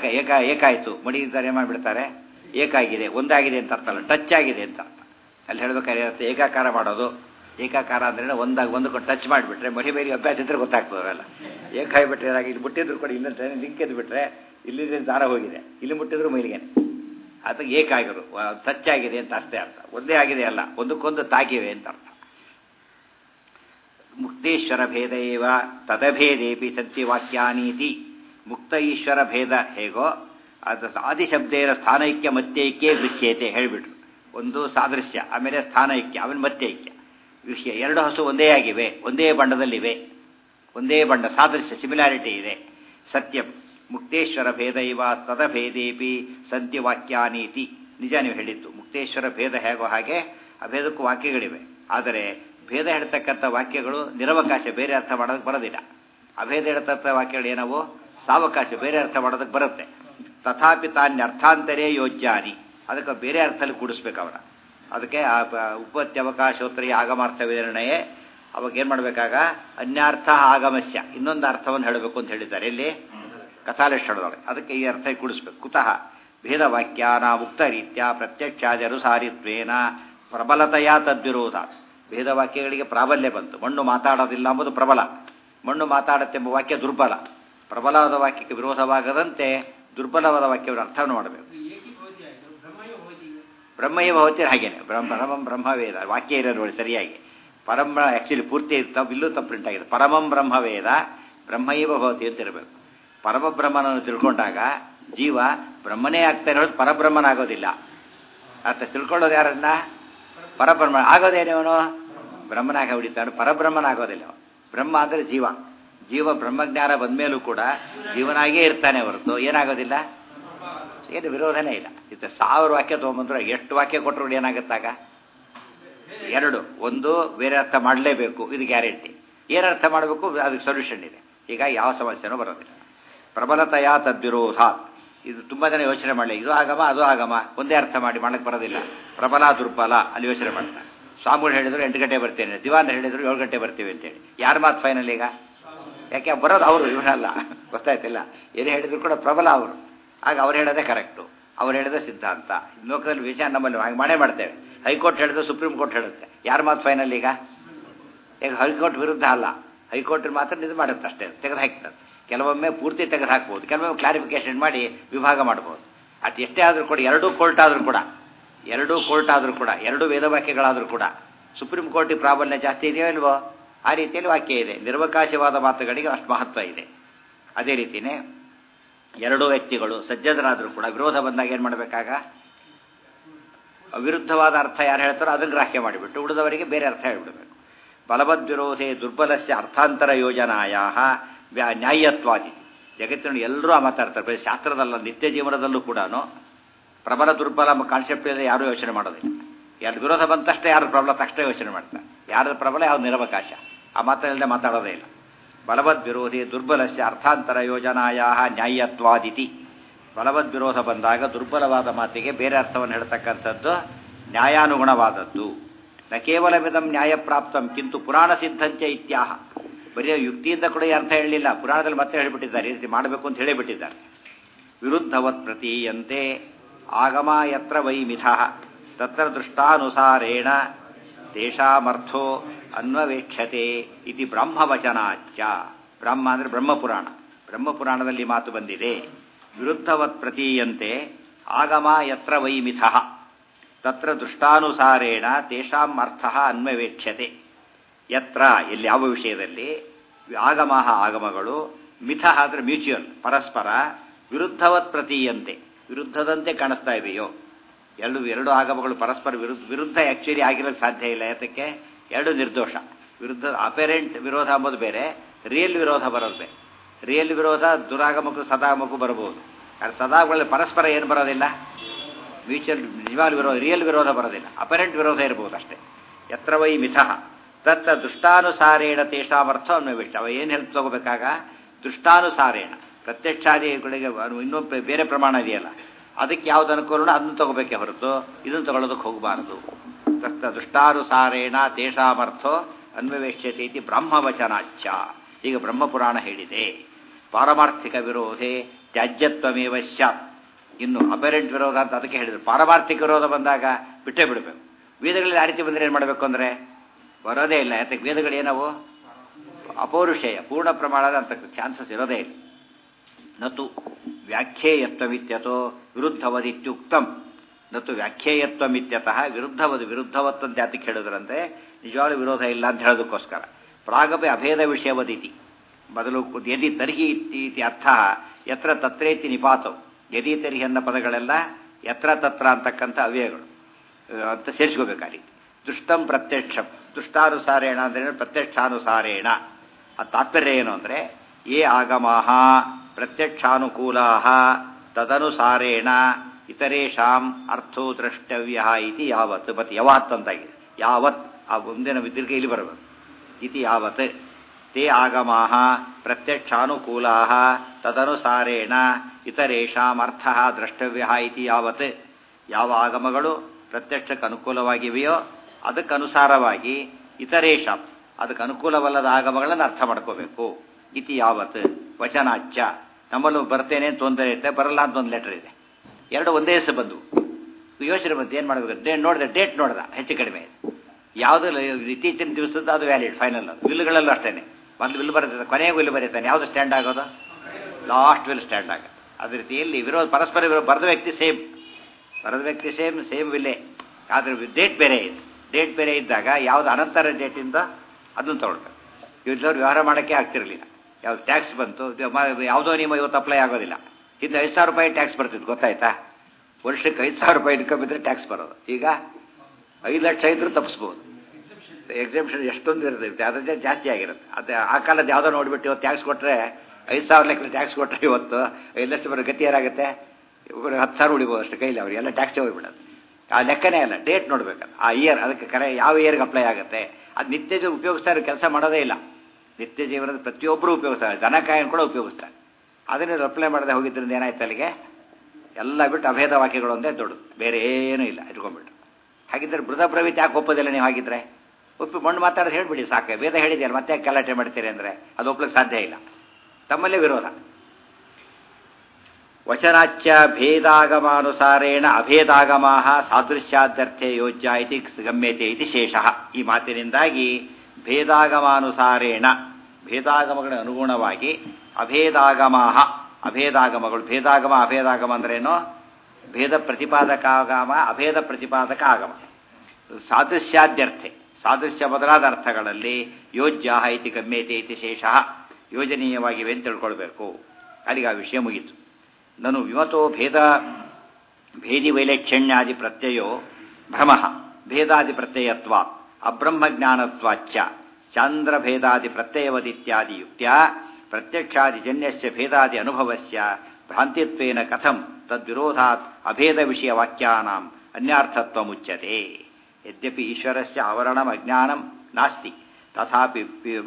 S1: ಏಕಾಯಿತು ಮಡಿಗಿದ್ದಾರೆ, ಏನು ಮಾಡಿಬಿಡ್ತಾರೆ, ಏಕಾಗಿದೆ, ಒಂದಾಗಿದೆ ಅಂತ ಅರ್ಥ ಅಲ್ಲ, ಟಚ್ ಆಗಿದೆ ಅಂತ ಅರ್ಥ. ಅಲ್ಲಿ ಹೇಳ್ಬೇಕಾದ್ರೆ ಏಕಾಕಾರ ಮಾಡೋದು. ಏಕಾಕಾರ ಅಂದ್ರೆ ಒಂದಕ್ಕೆ ಟಚ್ ಮಾಡಿಬಿಟ್ರೆ, ಮಡಿ ಮೇಲೆ ಅಭ್ಯಾಸ ಇದ್ರೆ ಗೊತ್ತಾಗ್ತದೆ ಅವೆಲ್ಲ. ಏಕಾಗಿಬಿಟ್ರೆ ಏನಾಗಿ ಇಲ್ಲಿ ಮುಟ್ಟಿದ್ರು ಕೂಡ ಇಲ್ಲ ಲಿಂಕ್ ಎದ್ಬಿಟ್ರೆ ಇಲ್ಲಿ ದಾರ ಹೋಗಿದೆ, ಇಲ್ಲಿ ಮುಟ್ಟಿದ್ರು ಮೈಲಿಗೇನೆ. ಅದು ಏಕಾಗಿರು, ಟಚ್ ಆಗಿದೆ ಅಂತ ಅಷ್ಟೇ ಅರ್ಥ. ಒಂದೇ ಆಗಿದೆ ಅಲ್ಲ, ಒಂದಕ್ಕೊಂದು ತಾಗಿವೆ ಅಂತ ಅರ್ಥ. ಮುಕ್ತೇಶ್ವರ ಭೇದ ಏವ ತದಭೇದೇಪಿ ಸತ್ಯವಾಕ್ಯಾನೀತಿ. ಮುಕ್ತ ಈಶ್ವರ ಭೇದ ಹೇಗೋ ಅದು ಆದಿಶಬ್ದೇನ ಸ್ಥಾನೈಕ್ಯ ಮತ್ಯೈಕ್ಯೇ ದೃಶ್ಯತೆ ಹೇಳಿಬಿಟ್ರು. ಒಂದು ಸಾದೃಶ್ಯ, ಆಮೇಲೆ ಸ್ಥಾನೈಕ್ಯ, ಆಮೇಲೆ ಮತ್ಯೈಕ್ಯ. ವಿಷಯ ಎರಡು ಹಸು ಒಂದೇ ಆಗಿವೆ, ಒಂದೇ ಬಣ್ಣದಲ್ಲಿವೆ, ಒಂದೇ ಬಣ್ಣ, ಸಾದೃಶ್ಯ ಸಿಮಿಲಾರಿಟಿ ಇದೆ. ಸತ್ಯಂ ಮುಕ್ತೇಶ್ವರ ಭೇದ ಇವ ತದಭೇದೇಪಿ ಸಂತಿ ವಾಕ್ಯಾನೀತಿ. ನಿಜ ನೀವು ಹೇಳಿದ್ದು, ಮುಕ್ತೇಶ್ವರ ಭೇದ ಹೇಗೋ ಹಾಗೆ ಅಭೇದಕ್ಕೂ ವಾಕ್ಯಗಳಿವೆ. ಆದರೆ ಭೇದ ಹೇಳ್ತಕ್ಕಂಥ ವಾಕ್ಯಗಳು ನಿರವಕಾಶ, ಬೇರೆ ಅರ್ಥ ಮಾಡೋದಕ್ಕೆ ಬರೋದಿಲ್ಲ. ಅಭೇದ ಹೇಳ್ತಕ್ಕಂಥ ವಾಕ್ಯಗಳು ಏನವು ಸಾವಕಾಶ, ಬೇರೆ ಅರ್ಥ ಮಾಡೋದಕ್ಕೆ ಬರುತ್ತೆ. ತಥಾಪಿ ತಾನ್ಯರ್ಥಾಂತರೇ ಯೋಜ್ಯಾನಿ, ಅದಕ್ಕೆ ಬೇರೆ ಅರ್ಥದಲ್ಲಿ ಕೂಡಿಸ್ಬೇಕು ಅವರ. ಅದಕ್ಕೆ ಉಪತ್ಯವಕಾಶೋತ್ತರಿ ಆಗಮಾರ್ಥ ವಿವರಣೆಯೇ. ಅವಾಗ ಏನು ಮಾಡಬೇಕಾಗ ಅನ್ಯಾರ್ಥ ಆಗಮಸ್ಯ, ಇನ್ನೊಂದು ಅರ್ಥವನ್ನು ಹೇಳಬೇಕು ಅಂತ ಹೇಳಿದ್ದಾರೆ ಇಲ್ಲಿ ಕಥಾಲಕ್ಷಣದೊಳಗೆ. ಅದಕ್ಕೆ ಈ ಅರ್ಥ ಕೂಡಿಸ್ಬೇಕು. ಕುತಃ ಭೇದವಾಕ್ಯಾನ ಮುಕ್ತ ರೀತ್ಯ ಪ್ರತ್ಯಕ್ಷಾದಿ ಅನುಸಾರಿತ್ವೇನ ಪ್ರಬಲತೆಯ ತದ್ವಿರೋಧ. ಭೇದವಾಕ್ಯಗಳಿಗೆ ಪ್ರಾಬಲ್ಯ ಬಂತು. ಮಣ್ಣು ಮಾತಾಡೋದಿಲ್ಲ ಎಂಬುದು ಪ್ರಬಲ, ಮಣ್ಣು ಮಾತಾಡುತ್ತೆಂಬ ವಾಕ್ಯ ದುರ್ಬಲ. ಪ್ರಬಲವಾದ ವಾಕ್ಯಕ್ಕೆ ವಿರೋಧವಾಗದಂತೆ ದುರ್ಬಲವಾದ ವಾಕ್ಯವನ್ನು ಅರ್ಥವನ್ನು ಮಾಡಬೇಕು. ಬ್ರಹ್ಮಯೇ ಭವತಿ ಹಾಗೇನೆ, ಪರಮಂ ಬ್ರಹ್ಮವೇದ ವಾಕ್ಯ ಇರೋದು ನೋಡಿ ಸರಿಯಾಗಿ. ಪರಂ ಆ್ಯಕ್ಚುಲಿ ಪೂರ್ತಿ ಇಲ್ಲೂ ತಪ್ಪು ಪ್ರಿಂಟ್ ಆಗಿದೆ. ಪರಮಂ ಬ್ರಹ್ಮವೇದ ಬ್ರಹ್ಮೈವ ಭವತಿ ಅಂತ ಇರಬೇಕು. ಪರಮಬ್ರಹ್ಮನನ್ನು ತಿಳ್ಕೊಂಡಾಗ ಜೀವ ಬ್ರಹ್ಮನೇ ಆಗ್ತಾ ಇರೋದು, ಪರಬ್ರಹ್ಮನಾಗೋದಿಲ್ಲ. ಅರ್ಥ ತಿಳ್ಕೊಳ್ಳೋದು ಯಾರನ್ನ? ಪರಬ್ರಹ್ಮ ಆಗೋದೇನೇವನು ಬ್ರಹ್ಮನಾಗ ಹೊಡಿತಾನೆ, ಪರಬ್ರಹ್ಮನಾಗೋದಿಲ್ಲ. ಬ್ರಹ್ಮ ಅಂದರೆ ಜೀವ. ಜೀವ ಬ್ರಹ್ಮಜ್ಞಾನ ಬಂದ್ಮೇಲೂ ಕೂಡ ಜೀವನಾಗೇ ಇರ್ತಾನೆ ಹೊರತು ಏನಾಗೋದಿಲ್ಲ, ಏನು ವಿರೋಧನೇ ಇಲ್ಲ. ಇದು 1000 ವಾಕ್ಯ ತೊಗೊಂಬಂದ್ರೆ ಎಷ್ಟು ವಾಕ್ಯ ಕೊಟ್ಟರು ಏನಾಗುತ್ತಾಗ? ಎರಡು. ಒಂದು ಬೇರೆ ಅರ್ಥ ಮಾಡಲೇಬೇಕು, ಇದು ಗ್ಯಾರಂಟಿ. ಏನು ಅರ್ಥ ಮಾಡಬೇಕು ಅದಕ್ಕೆ ಸೊಲ್ಯೂಷನ್ ಇದೆ. ಈಗ ಯಾವ ಸಮಸ್ಯೆನೂ ಬರೋದಿಲ್ಲ. ಪ್ರಬಲತೆಯ ತದ್ವಿರೋಧ. ಇದು ತುಂಬ ಜನ ಯೋಚನೆ ಮಾಡಲಿ, ಇದು ಆಗಮ ಅದು ಆಗಮ, ಒಂದೇ ಅರ್ಥ ಮಾಡಕ್ಕೆ ಬರೋದಿಲ್ಲ. ಪ್ರಬಲ ದುರ್ಬಲ ಅಲ್ಲಿ ಯೋಚನೆ ಮಾಡ್ತಾರೆ. ಸ್ವಾಮಿಗಳು ಹೇಳಿದ್ರು 8 ಗಂಟೆ ಬರ್ತೇನೆ, ದಿವಾನ್ ಹೇಳಿದ್ರು 7 ಗಂಟೆ ಬರ್ತೀವಿ ಅಂತೇಳಿ. ಯಾರು ಮಾತು ಫೈನಲ್ ಈಗ? ಯಾಕೆ ಬರೋದು ಅವರು, ಇವರಲ್ಲ. ಗೊತ್ತಾಯ್ತಿಲ್ಲ, ಏನು ಹೇಳಿದ್ರು ಕೂಡ ಪ್ರಬಲ ಅವರು. ಆಗ ಅವ್ರು ಹೇಳೋದೇ ಕರೆಕ್ಟು, ಅವ್ರು ಹೇಳೋದೇ ಸಿದ್ಧಾಂತ. ಲೋಕದಲ್ಲಿ ವಿಚಾರ ನಮ್ಮಲ್ಲಿ ಹಾಗೆ ಮಾಡೇ ಮಾಡ್ತೇವೆ. ಹೈಕೋರ್ಟ್ ಹೇಳಿದ್ರೆ ಸುಪ್ರೀಂ ಕೋರ್ಟ್ ಹೇಳುತ್ತೆ. ಯಾರು ಮಾತು ಫೈನಲ್ ಈಗ? ಹೈಕೋರ್ಟ್ ವಿರುದ್ಧ ಅಲ್ಲ, ಹೈಕೋರ್ಟ್ ಮಾತ್ರ ಇದು ಮಾಡುತ್ತೆ ಅಷ್ಟೇ, ತೆಗೆದು ಹಾಕ್ತದೆ. ಕೆಲವೊಮ್ಮೆ ಪೂರ್ತಿ ತೆಗೆದು ಹಾಕ್ಬೋದು, ಕೆಲವೊಮ್ಮೆ ಕ್ಲಾರಿಫಿಕೇಶನ್ ಮಾಡಿ ವಿಭಾಗ ಮಾಡ್ಬೋದು. ಅದು ಎಷ್ಟೇ ಆದರೂ ಕೂಡ, ಎರಡೂ ಕೋರ್ಟ್ ಆದರೂ ಕೂಡ, ಎರಡೂ ವೇದವಾಕ್ಯಗಳಾದರೂ ಕೂಡ ಸುಪ್ರೀಂ ಕೋರ್ಟಿಗೆ ಪ್ರಾಬಲ್ಯ ಜಾಸ್ತಿ ಇದೆಯೋ ಇಲ್ವೋ? ಆ ರೀತಿಯಲ್ಲಿ ವಾಕ್ಯ ಇದೆ. ನಿರ್ವಕಾಶವಾದ ಮಾತುಗಳಿಗೆ ಅಷ್ಟು ಮಹತ್ವ ಇದೆ. ಅದೇ ರೀತಿಯೇ ಎರಡೂ ವ್ಯಕ್ತಿಗಳು ಸಜ್ಜನರಾದರೂ ಕೂಡ ವಿರೋಧ ಬಂದಾಗ ಏನು ಮಾಡಬೇಕಾಗ? ವಿರುದ್ಧವಾದ ಅರ್ಥ ಯಾರು ಹೇಳ್ತಾರೋ ಅದನ್ನು ಗ್ರಾಹ್ಯ ಮಾಡಿಬಿಟ್ಟು ಉಳಿದವರಿಗೆ ಬೇರೆ ಅರ್ಥ ಹೇಳಿಬಿಡಬೇಕು. ಬಲವದ್ವಿರೋಧೆ ದುರ್ಬಲಸ್ಯ ಅರ್ಥಾಂತರ ಯೋಜನಾಯ ನ್ಯಾಯತ್ವಾದಿ. ಜಗತ್ತಿನ ಎಲ್ಲರೂ ಮಾತಾಡ್ತಾರೆ, ಬರೀ ಶಾಸ್ತ್ರದಲ್ಲ, ನಿತ್ಯ ಜೀವನದಲ್ಲೂ ಕೂಡ ಪ್ರಬಲ ದುರ್ಬಲ ಕಾನ್ಸೆಪ್ಟ್ ಇದೆ. ಯಾರೂ ಯೋಚನೆ ಮಾಡೋದಿಲ್ಲ. ಎರಡು ವಿರೋಧ ಬಂತಷ್ಟೇ ಯಾರು ಪ್ರಬಲ ತಕ್ಷಣ ಯೋಚನೆ ಮಾಡ್ತಾರೆ. ಯಾರು ಪ್ರಬಲ ಯಾವ್ದು ನಿರವಕಾಶ, ಆ ಮಾತಲ್ಲದೆ ಮಾತಾಡೋದೇ ಇಲ್ಲ. ಬಲವದ್ವಿರೋಧಿ ದುರ್ಬಲಸ್ಯ ಅರ್ಥಾಂತರ ಯೋಜನಾಯ ನ್ಯಾಯತ್ವಾದಿತಿ. ಬಲವದ್ವಿರೋಧ ಬಂದಾಗ ದುರ್ಬಲವಾದ ಮಾತಿಗೆ ಬೇರೆ ಅರ್ಥವನ್ನು ಹೇಳ್ತಕ್ಕಂಥದ್ದು ನ್ಯಾಯಾನುಗುಣವಾದದ್ದು. ನ ಕೇವಲವಿದಂ ನ್ಯಾಯಪ್ರಾಪ್ತಂ ಕಿಂತು ಪುರಾಣ ಸಿದ್ಧಂಚ ಇತ್ಯಾಹ. ಬರೀ ಯುಕ್ತಿಯಿಂದ ಕೂಡ ಈ ಅರ್ಥ ಹೇಳಲಿಲ್ಲ, ಪುರಾಣದಲ್ಲಿ ಮತ್ತೆ ಹೇಳಿಬಿಟ್ಟಿದ್ದಾರೆ, ಈ ರೀತಿ ಮಾಡಬೇಕು ಅಂತ ಹೇಳಿಬಿಟ್ಟಿದ್ದಾರೆ. ವಿರುದ್ಧವತ್ ಪ್ರತೀಯಂತೆ ಆಗಮ ಯತ್ರ ವೈ ಮಿಥಃ ತತ್ರ ದೃಷ್ಟಾನುಸಾರೇಣ ತೇಷಾಮರ್ಥೋ ಅನ್ವವೇಕ್ಷತೆ ಇತಿ ಬ್ರಹ್ಮವಚನಾಚ. ಬ್ರಹ್ಮ ಅಂದರೆ ಬ್ರಹ್ಮಪುರಾಣ, ಬ್ರಹ್ಮಪುರಾಣದಲ್ಲಿ ಮಾತು ಬಂದಿದೆ. ವಿರುದ್ಧವತ್ ಪ್ರತೀಯಂತೆ ಆಗಮ ಯತ್ರ ವೈ ಮಿಥಃ ತತ್ರ ದೃಷ್ಟಾನುಸಾರೇಣ ತೇಷಾಂ ಅರ್ಥಃ ಅನ್ವವೇಕ್ಷತೆ. ಯತ್ರ ಎಲ್ಲಿ ಯಾವ ವಿಷಯದಲ್ಲಿ ಆಗಮ ಆಗಮಗಳು, ಮಿಥಃ ಅಂದರೆ ಮ್ಯೂಚುವಲ್ ಪರಸ್ಪರ, ವಿರುದ್ಧವತ್ ಪ್ರತೀಯಂತೆ ವಿರುದ್ಧದಂತೆ ಕಾಣಿಸ್ತಾ ಇವೆಯೋ. ಎರಡು ಆಗಮಗಳು ಪರಸ್ಪರ ವಿರುದ್ಧ ಆ್ಯಕ್ಚುಲಿ ಆಗಿರೋಕ್ಕೆ ಸಾಧ್ಯ ಇಲ್ಲ. ಯಾತಕ್ಕೆ? ಎರಡು ನಿರ್ದೋಷ. ವಿರುದ್ಧ ಅಪೆರೆಂಟ್ ವಿರೋಧ ಅಂಬೋದು ಬೇರೆ, ರಿಯಲ್ ವಿರೋಧ ಬರೋದು ಬೇರೆ. ರಿಯಲ್ ವಿರೋಧ ದುರಾಗಮಕ್ಕೂ ಸದಾಗಮಕ್ಕೂ ಬರಬಹುದು. ಸದಾಗಮಗಳಲ್ಲಿ ಪರಸ್ಪರ ಏನು ಬರೋದಿಲ್ಲ, ಮ್ಯೂಚುವಲ್ ನಿಜವಾದ ವಿರೋಧ, ರಿಯಲ್ ವಿರೋಧ ಬರೋದಿಲ್ಲ, ಅಪೆರೆಂಟ್ ವಿರೋಧ ಇರಬಹುದು ಅಷ್ಟೇ. ಯತ್ರ ವೈ ಮಿಥಃ ತತ್ರ ದೃಷ್ಟಾನುಸಾರೇಣ ತೇಷಾಮರ್ಥ ಅನ್ವವಿಷ್ಟ. ಅವ ಏನು ಹೆಲ್ಪ್ ತಗೋಬೇಕಾಗ? ದೃಷ್ಟಾನುಸಾರೇಣ, ಪ್ರತ್ಯಕ್ಷಾದಿಗಳಿಗೆ ಇನ್ನೂ ಬೇರೆ ಪ್ರಮಾಣ ಇದೆಯಲ್ಲ, ಅದಕ್ಕೆ ಯಾವ್ದು ಅನುಕೂಲನೋ ಅದನ್ನು ತಗೋಬೇಕೇ ಹೊರತು ಇದನ್ನು ತಗೊಳ್ಳೋದಕ್ಕೆ ಹೋಗಬಾರದು. ತತ್ರ ದೃಷ್ಟಾನುಸಾರೇಣ ತೇಷಾಮರ್ಥೋ ಅನ್ವವೇಶ್ಯತೆ ಇತಿ ಬ್ರಹ್ಮವಚನಾಚ್ಛ. ಈಗ ಬ್ರಹ್ಮಪುರಾಣ ಹೇಳಿದೆ. ಪಾರಮಾರ್ಥಿಕ ವಿರೋಧೆ ತ್ಯಾಜ್ಯತ್ವಮೇವ ಸ್ಯಾತ್. ಇನ್ನು ಅಪೆರೆಂಟ್ ವಿರೋಧ ಅಂತ ಅದಕ್ಕೆ ಹೇಳಿದ್ರು. ಪಾರಮಾರ್ಥಿಕ ವಿರೋಧ ಬಂದಾಗ ಬಿಟ್ಟೇ ಬಿಡಬೇಕು. ವೇದಗಳಲ್ಲಿ ಆ ರೀತಿ ಬಂದರೆ ಏನು ಮಾಡಬೇಕು ಅಂದರೆ ಬರೋದೇ ಇಲ್ಲ. ಯಾತಕ್ಕೆ? ವೇದಗಳೇನವು ಅಪೌರುಷೇಯ, ಪೂರ್ಣ ಪ್ರಮಾಣದ ಅಂತ ಚಾನ್ಸಸ್ ಇರೋದೇ ಇಲ್ಲ. ನತು ವ್ಯಾಖ್ಯೇಯತ್ವಮಿತ್ಯತೋ ವಿರುದ್ಧವದಿತ್ಯುಕ್ತಂ. ನತು ವ್ಯಾಖ್ಯೇಯತ್ವಮಿತ್ಯತಃ ವಿರುದ್ಧವತ್ ಅಂತ ಯಾತಕ್ಕೆ ಹೇಳಿದ್ರಂತೆ ನಿಜವಾಗ್ಲೂ ವಿರೋಧ ಇಲ್ಲ ಅಂತ ಹೇಳೋದಕ್ಕೋಸ್ಕರ. ಪ್ರಾಗಪಿ ಅಭೇದ ವಿಷಯವದಿತಿ ಮೊದಲು ಯದಿ ತರ್ಹಿ ಇತಿ ಅರ್ಥ ಯತ್ರ ತತ್ರೇತಿ ನಿಪಾತವು ಯದಿ ತರ್ಹಿ ಅನ್ನೋ ಪದಗಳೆಲ್ಲ ಯತ್ರ ತತ್ರ ಅಂತಕ್ಕಂಥ ಅವ್ಯಯಗಳು ಅಂತ ಸೇರಿಸ್ಕೋಬೇಕಾಗಿ ದುಷ್ಟಂ ಪ್ರತ್ಯಕ್ಷಂ ದುಷ್ಟಾನುಸಾರೇಣ ಅಂದ್ರೆ ಪ್ರತ್ಯಕ್ಷಾನುಸಾರೇಣ ಆ ತಾತ್ಪರ್ಯ ಏನು ಅಂದರೆ ಯೇ ಆಗಮಾಹ ಪ್ರತ್ಯಕ್ಷಾನುಕೂಲಾಹ ತದನುಸಾರೇಣ ಇತರೇಷಾಂ ಅರ್ಥೋ ದ್ರಷ್ಟವ್ಯ ಇತಿ ಯಾವತ್ ಮತ್ತು ಯಾವತ್ ಅಂತಾಗಿದೆ ಯಾವತ್ ಆ ಮುಂದಿನ ದೀರ್ಘ ಇಲ್ಲಿ ಬರಬೇಕು ಇತಿ ಯಾವತ್ ತೇ ಆಗಮಾಹ ಪ್ರತ್ಯಕ್ಷಾನುಕೂಲಾಹ ತದನುಸಾರೇಣ ಇತರೇಷಾಂ ಅರ್ಥಃ ದ್ರಷ್ಟವ್ಯ ಇತಿ ಯಾವತ್ ಯಾವ ಆಗಮಗಳು ಪ್ರತ್ಯಕ್ಷಕ್ಕೆ ಅನುಕೂಲವಾಗಿವೆಯೋ ಅದಕ್ಕನುಸಾರವಾಗಿ ಇತರೇಷಾಂ ಅದಕ್ಕೆ ಅನುಕೂಲವಲ್ಲದ ಆಗಮಗಳನ್ನು ಅರ್ಥ ಮಾಡ್ಕೋಬೇಕು ಇತಿ ಯಾವತ್ ವಚನಾಚ್ಯ ನಮ್ಮಲ್ಲೂ ಬರ್ತೇನೆ ತೊಂದರೆ ಇರುತ್ತೆ ಬರಲ್ಲ ಅಂತ ಒಂದು ಲೆಟರ್ ಇದೆ ಎರಡು ಒಂದೇ ದಿವಸ ಬಂದು ಯೋಚನೆ ಬಂತು ಏನು ಮಾಡಬೇಕು ನೋಡಿದೆ ಡೇಟ್ ನೋಡ್ದ ಹೆಚ್ಚು ಕಡಿಮೆ ಯಾವುದು ಇತ್ತೀಚಿನ ದಿವಸದ ಅದು ವ್ಯಾಲಿಡ್ ಫೈನಲ್ ಅದು ವಿಲ್ಗಳಲ್ಲೂ ಅಷ್ಟೇ ಒಂದು ವಿಲ್ ಬರುತ್ತೆ ಕೊನೆಗೂ ವಿಲ್ ಬರೀತಾನೆ ಯಾವುದು ಸ್ಟ್ಯಾಂಡ್ ಆಗೋದು ಲಾಸ್ಟ್ ವಿಲ್ ಸ್ಟ್ಯಾಂಡ್ ಆಗುತ್ತೆ ಅದೇ ರೀತಿಯಲ್ಲಿ ಪರಸ್ಪರ ಬರೆದ ವ್ಯಕ್ತಿ ಸೇಮ್ ವಿಲ್ಲೇ ಆದರೆ ಡೇಟ್ ಬೇರೆ ಇದೆ ಡೇಟ್ ಬೇರೆ ಇದ್ದಾಗ ಯಾವುದು ಅನಂತರ ಡೇಟಿಂದ ಅದನ್ನು ತಗೊಳ್ಬೇಕು ಇವ್ರವ್ರು ವ್ಯವಹಾರ ಮಾಡೋಕ್ಕೆ ಆಗ್ತಿರಲಿಲ್ಲ ಯಾವ್ದು ಟ್ಯಾಕ್ಸ್ ಬಂತು ಯಾವುದೋ ನಿಯಮ ಇವತ್ತು ಅಪ್ಲೈ ಆಗೋದಿಲ್ಲ ಹಿಂದೆ 5,000 ರೂಪಾಯಿ ಟ್ಯಾಕ್ಸ್ ಬರ್ತಿತ್ತು ಗೊತ್ತಾಯ್ತಾ ವರ್ಷಕ್ಕೆ 5,000 ರೂಪಾಯಿ ಇನ್ಕಮ್ ಇದ್ರೆ ಟ್ಯಾಕ್ಸ್ ಬರೋದು ಈಗ 5 ಲಕ್ಷ ಇದ್ರೂ ತಪ್ಪಿಸ್ಬೋದು ಎಕ್ಸಾಮಿಷನ್ ಎಷ್ಟೊಂದು ಇರುತ್ತೆ ಅದ್ರ ಜಾಸ್ತಿ ಆಗಿರುತ್ತೆ ಅದು ಆ ಕಾಲದ ಯಾವುದೋ ನೋಡಿಬಿಟ್ಟು ಇವತ್ತು ಟ್ಯಾಕ್ಸ್ ಕೊಟ್ಟರೆ 5,000 ಲೆಕ್ಕ ಟ್ಯಾಕ್ಸ್ ಕೊಟ್ಟರೆ ಇವತ್ತು 5 ಲಕ್ಷ ಬರೋ ಗತಿ ಏನಾಗುತ್ತೆ 10,000 ಉಳಿಬೋದು ಅಷ್ಟು ಕೈಲಿ ಅವರಿಗೆಲ್ಲ ಟ್ಯಾಕ್ಸೇ ಹೋಗ್ಬಿಡೋದು ಆ ಲೆಕ್ಕನೇ ಅಲ್ಲ ಡೇಟ್ ನೋಡ್ಬೇಕಲ್ಲ ಆ ಇಯರ್ ಅದಕ್ಕೆ ಯಾವ ಇಯರ್ಗೆ ಅಪ್ಲೈ ಆಗುತ್ತೆ ಅದು ನಿತ್ಯ ಉಪಯೋಗಿಸ್ತಾರೆ ಕೆಲಸ ಮಾಡೋದೇ ಇಲ್ಲ ನಿತ್ಯ ಜೀವನದ ಪ್ರತಿಯೊಬ್ಬರು ಉಪಯೋಗಿಸ್ತಾರೆ ದನಕಾಯನ್ ಕೂಡ ಉಪಯೋಗಿಸ್ತಾರೆ ಅದನ್ನು ಅಪ್ಲೈ ಮಾಡದೆ ಹೋಗಿದ್ದರಿಂದ ಏನಾಯ್ತು ಅಲ್ಲಿಗೆ ಎಲ್ಲ ಬಿಟ್ಟು ಅಭೇದ ವಾಕ್ಯಗಳು ಒಂದೇ ದೊಡ್ಡದು ಬೇರೆ ಏನೂ ಇಲ್ಲ ಇಟ್ಕೊಂಡ್ಬಿಟ್ಟು ಹಾಗಿದ್ರೆ ಮೃದ ಪ್ರವೃತ್ತಿ ಯಾಕೆ ಒಪ್ಪೋದಿಲ್ಲ ನೀವು ಹಾಗಿದ್ರೆ ಒಪ್ಪಿ ಮಣ್ಣು ಮಾತಾಡೋದು ಹೇಳ್ಬಿಡಿ ಸಾಕೆ ವೇದ ಹೇಳಿದೆಯಲ್ಲ ಮತ್ತೆ ಯಾಕೆ ಗಲಾಟೆ ಮಾಡ್ತೀರಿ ಅಂದರೆ ಅದು ಒಪ್ಲಿಕ್ಕೆ ಸಾಧ್ಯ ಇಲ್ಲ ತಮ್ಮಲ್ಲೇ ವಿರೋಧ ವಚನಾಚ್ಯ ಭೇದಾಗಮಾನುಸಾರೇಣ ಅಭೇದಾಗಮಾ ಸಾದೃಶ್ಯಾದ್ಯರ್ಥೆ ಯೋಜ್ಯ ಇತಿ ಗಮ್ಯತೆ ಇತಿ ಶೇಷಃ ಈ ಮಾತಿನಿಂದಾಗಿ ಭೇದಾಗಮಾನುಸಾರೇಣ ಭೇದಾಗಮಗಳ ಅನುಗುಣವಾಗಿ ಅಭೇದಾಗಮಾಹ ಅಭೇದಾಗಮಗಳು ಭೇದಾಗಮ ಅಭೇದಾಗಮ ಅಂದ್ರೇನು ಭೇದ ಪ್ರತಿಪಾದಕಾಗಮ ಅಭೇದ ಪ್ರತಿಪಾದಕ ಆಗಮ ಸಾದೃಶ್ಯಾದ್ಯರ್ಥೆ ಸಾದೃಶ್ಯ ಬದಲಾದ ಅರ್ಥಗಳಲ್ಲಿ ಯೋಜ್ಯ ಇತಿ ಗಮ್ಯತೆ ಇತಿ ಶೇಷಃ ಯೋಜನೀಯವಾಗಿವೆ ಅಂತ ತಿಳ್ಕೊಳ್ಬೇಕು ಅಲ್ಲಿಗೆ ಆ ವಿಷಯ ಮುಗಿತು ನನು ವಿಮತೋ ಭೇದಿ ವೈಲಕ್ಷಣ್ಯಾದಿ ಪ್ರತ್ಯಯೋ ಭ್ರಮ ಭೇದಾದಿ ಪ್ರತ್ಯಯತ್ವಾ ಅಬ್ರಹ್ಮಜ್ಞಾನತ್ವಾಚ್ಚ ಚಾಂದ್ರಭೇದಾದಿ ಪ್ರತ್ಯಯವದಿತ್ಯಾದಿ ಯುಕ್ತ್ಯಾ ಪ್ರತ್ಯಕ್ಷಾದಿಜನ್ಯಸ್ಯ ಭೇದಾದಿ ಅನುಭವಸ್ಯ ಭ್ರಾಂತಿತ್ವೇನ ಕಥಂ ತದ್ವಿರೋಧಾತ್ ಅಭೇದ ವಿಷಯ ವಾಕ್ಯಾನಾಂ ಅನ್ಯಾರ್ಥತ್ವಮುಚ್ಯತೆ ಯದ್ಯಪಿ ಈಶ್ವರಸ್ಯ ಆವರಣಂ ಅಜ್ಞಾನಂ ನಾಸ್ತಿ ತಥಾಪಿ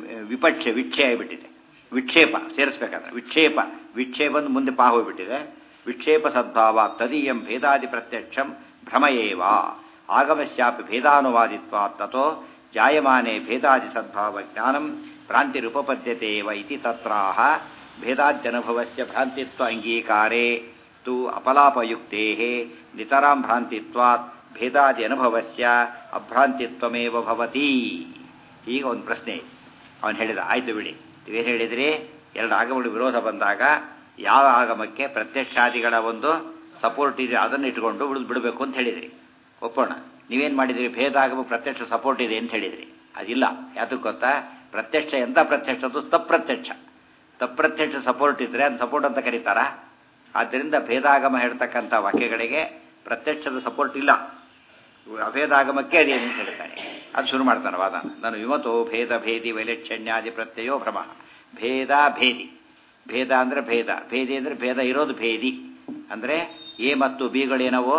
S1: ವಿಕ್ಷೇಪ ವಿಕ್ಷೇಪ ಸೇರಿಸ್ಬೇಕಾದ್ರೆ ವಿಕ್ಷೇಪ ಮುಂದೆ ಪಾ ಹೋಗ್ಬಿಟ್ಟಿದೆ ವಿಕ್ಷೇಪ ಸದ್ಭಾವ ತದೀಯಂ ಭೇದಾದಿ ಪ್ರತ್ಯಕ್ಷಂ ಭ್ರಮಯೇವ ಆಗಮಸ್ಯಾಪಿ ಭೇದಾನುವಾದಿತ್ವಾ ತತೋ ಜಾಯಮಾನೆ ಭೇದಾದಿ ಸದ್ಭಾವ ಜ್ಞಾನಂ ಭ್ರಾಂತಿರುಪಪದ್ಯತೆವ ಇತಿ ತತ್ರಾಹ ಭೇದಾದ್ಯನುಭವಸ್ಯ ಭ್ರಾಂತಿತ್ವ ಅಂಗೀಕಾರೇ ತು ಅಪಲಾಪಯುಕ್ತೇಃ ನಿತರಾಂ ಭ್ರಾಂತಿತ್ವಾತ್ ಭೇದಾದಿ ಅನುಭವಸ್ಯ ಅಭ್ರಾಂತಿತ್ವಮೇವ ಭವತಿ. ಈಗ ಒಂದು ಪ್ರಶ್ನೆ ಅವನು ಹೇಳಿದ ಆಯ್ತು ಬಿಡಿ ನೀವೇನು ಹೇಳಿದ್ರಿ ಎರಡು ಆಗಮಗಳು ವಿರೋಧ ಬಂದಾಗ ಯಾವ ಆಗಮಕ್ಕೆ ಪ್ರತ್ಯಕ್ಷಾದಿಗಳ ಒಂದು ಸಪೋರ್ಟ್ ಇದೆ ಅದನ್ನು ಇಟ್ಕೊಂಡು ಬಿಡಬೇಕು ಅಂತ ಹೇಳಿದ್ರಿ ಒಪ್ಪೋಣ. ನೀವೇನು ಮಾಡಿದಿರಿ ಭೇದಾಗಮ ಪ್ರತ್ಯಕ್ಷ ಸಪೋರ್ಟ್ ಇದೆ ಅಂತ ಹೇಳಿದ್ರಿ ಅದಿಲ್ಲ ಯಾತಕ್ಕೆ ಗೊತ್ತಾ ಪ್ರತ್ಯಕ್ಷ ಎಂಥ ಪ್ರತ್ಯಕ್ಷ ಅದು ತಪ್ರತ್ಯಕ್ಷ ಸಪೋರ್ಟ್ ಇದ್ರೆ ಅದು ಸಪೋರ್ಟ್ ಅಂತ ಕರೀತಾರಾ? ಆದ್ದರಿಂದ ಭೇದಾಗಮ ಹೇಳ್ತಕ್ಕಂಥ ವಾಕ್ಯಗಳಿಗೆ ಪ್ರತ್ಯಕ್ಷದ ಸಪೋರ್ಟ್ ಇಲ್ಲ ಅಭೇದಾಗಮಕ್ಕೆ ಅದೇನು ಅಂತ ಹೇಳ್ತಾನೆ ಅದು ಶುರು ಮಾಡ್ತಾನೆ ವಾದ. ನಾನು ವಿಮತೋ ಭೇದ ಭೇದಿ ವೈಲಕ್ಷಣ್ಯಾದಿ ಪ್ರತ್ಯಯೋ ಭ್ರಮ ಭೇದ ಭೇದಿ ಭೇದ ಅಂದರೆ ಭೇದಿ ಅಂದರೆ ಭೇದ ಇರೋದು ಭೇದಿ ಅಂದರೆ ಎ ಮತ್ತು ಬಿಗಳೇನವೋ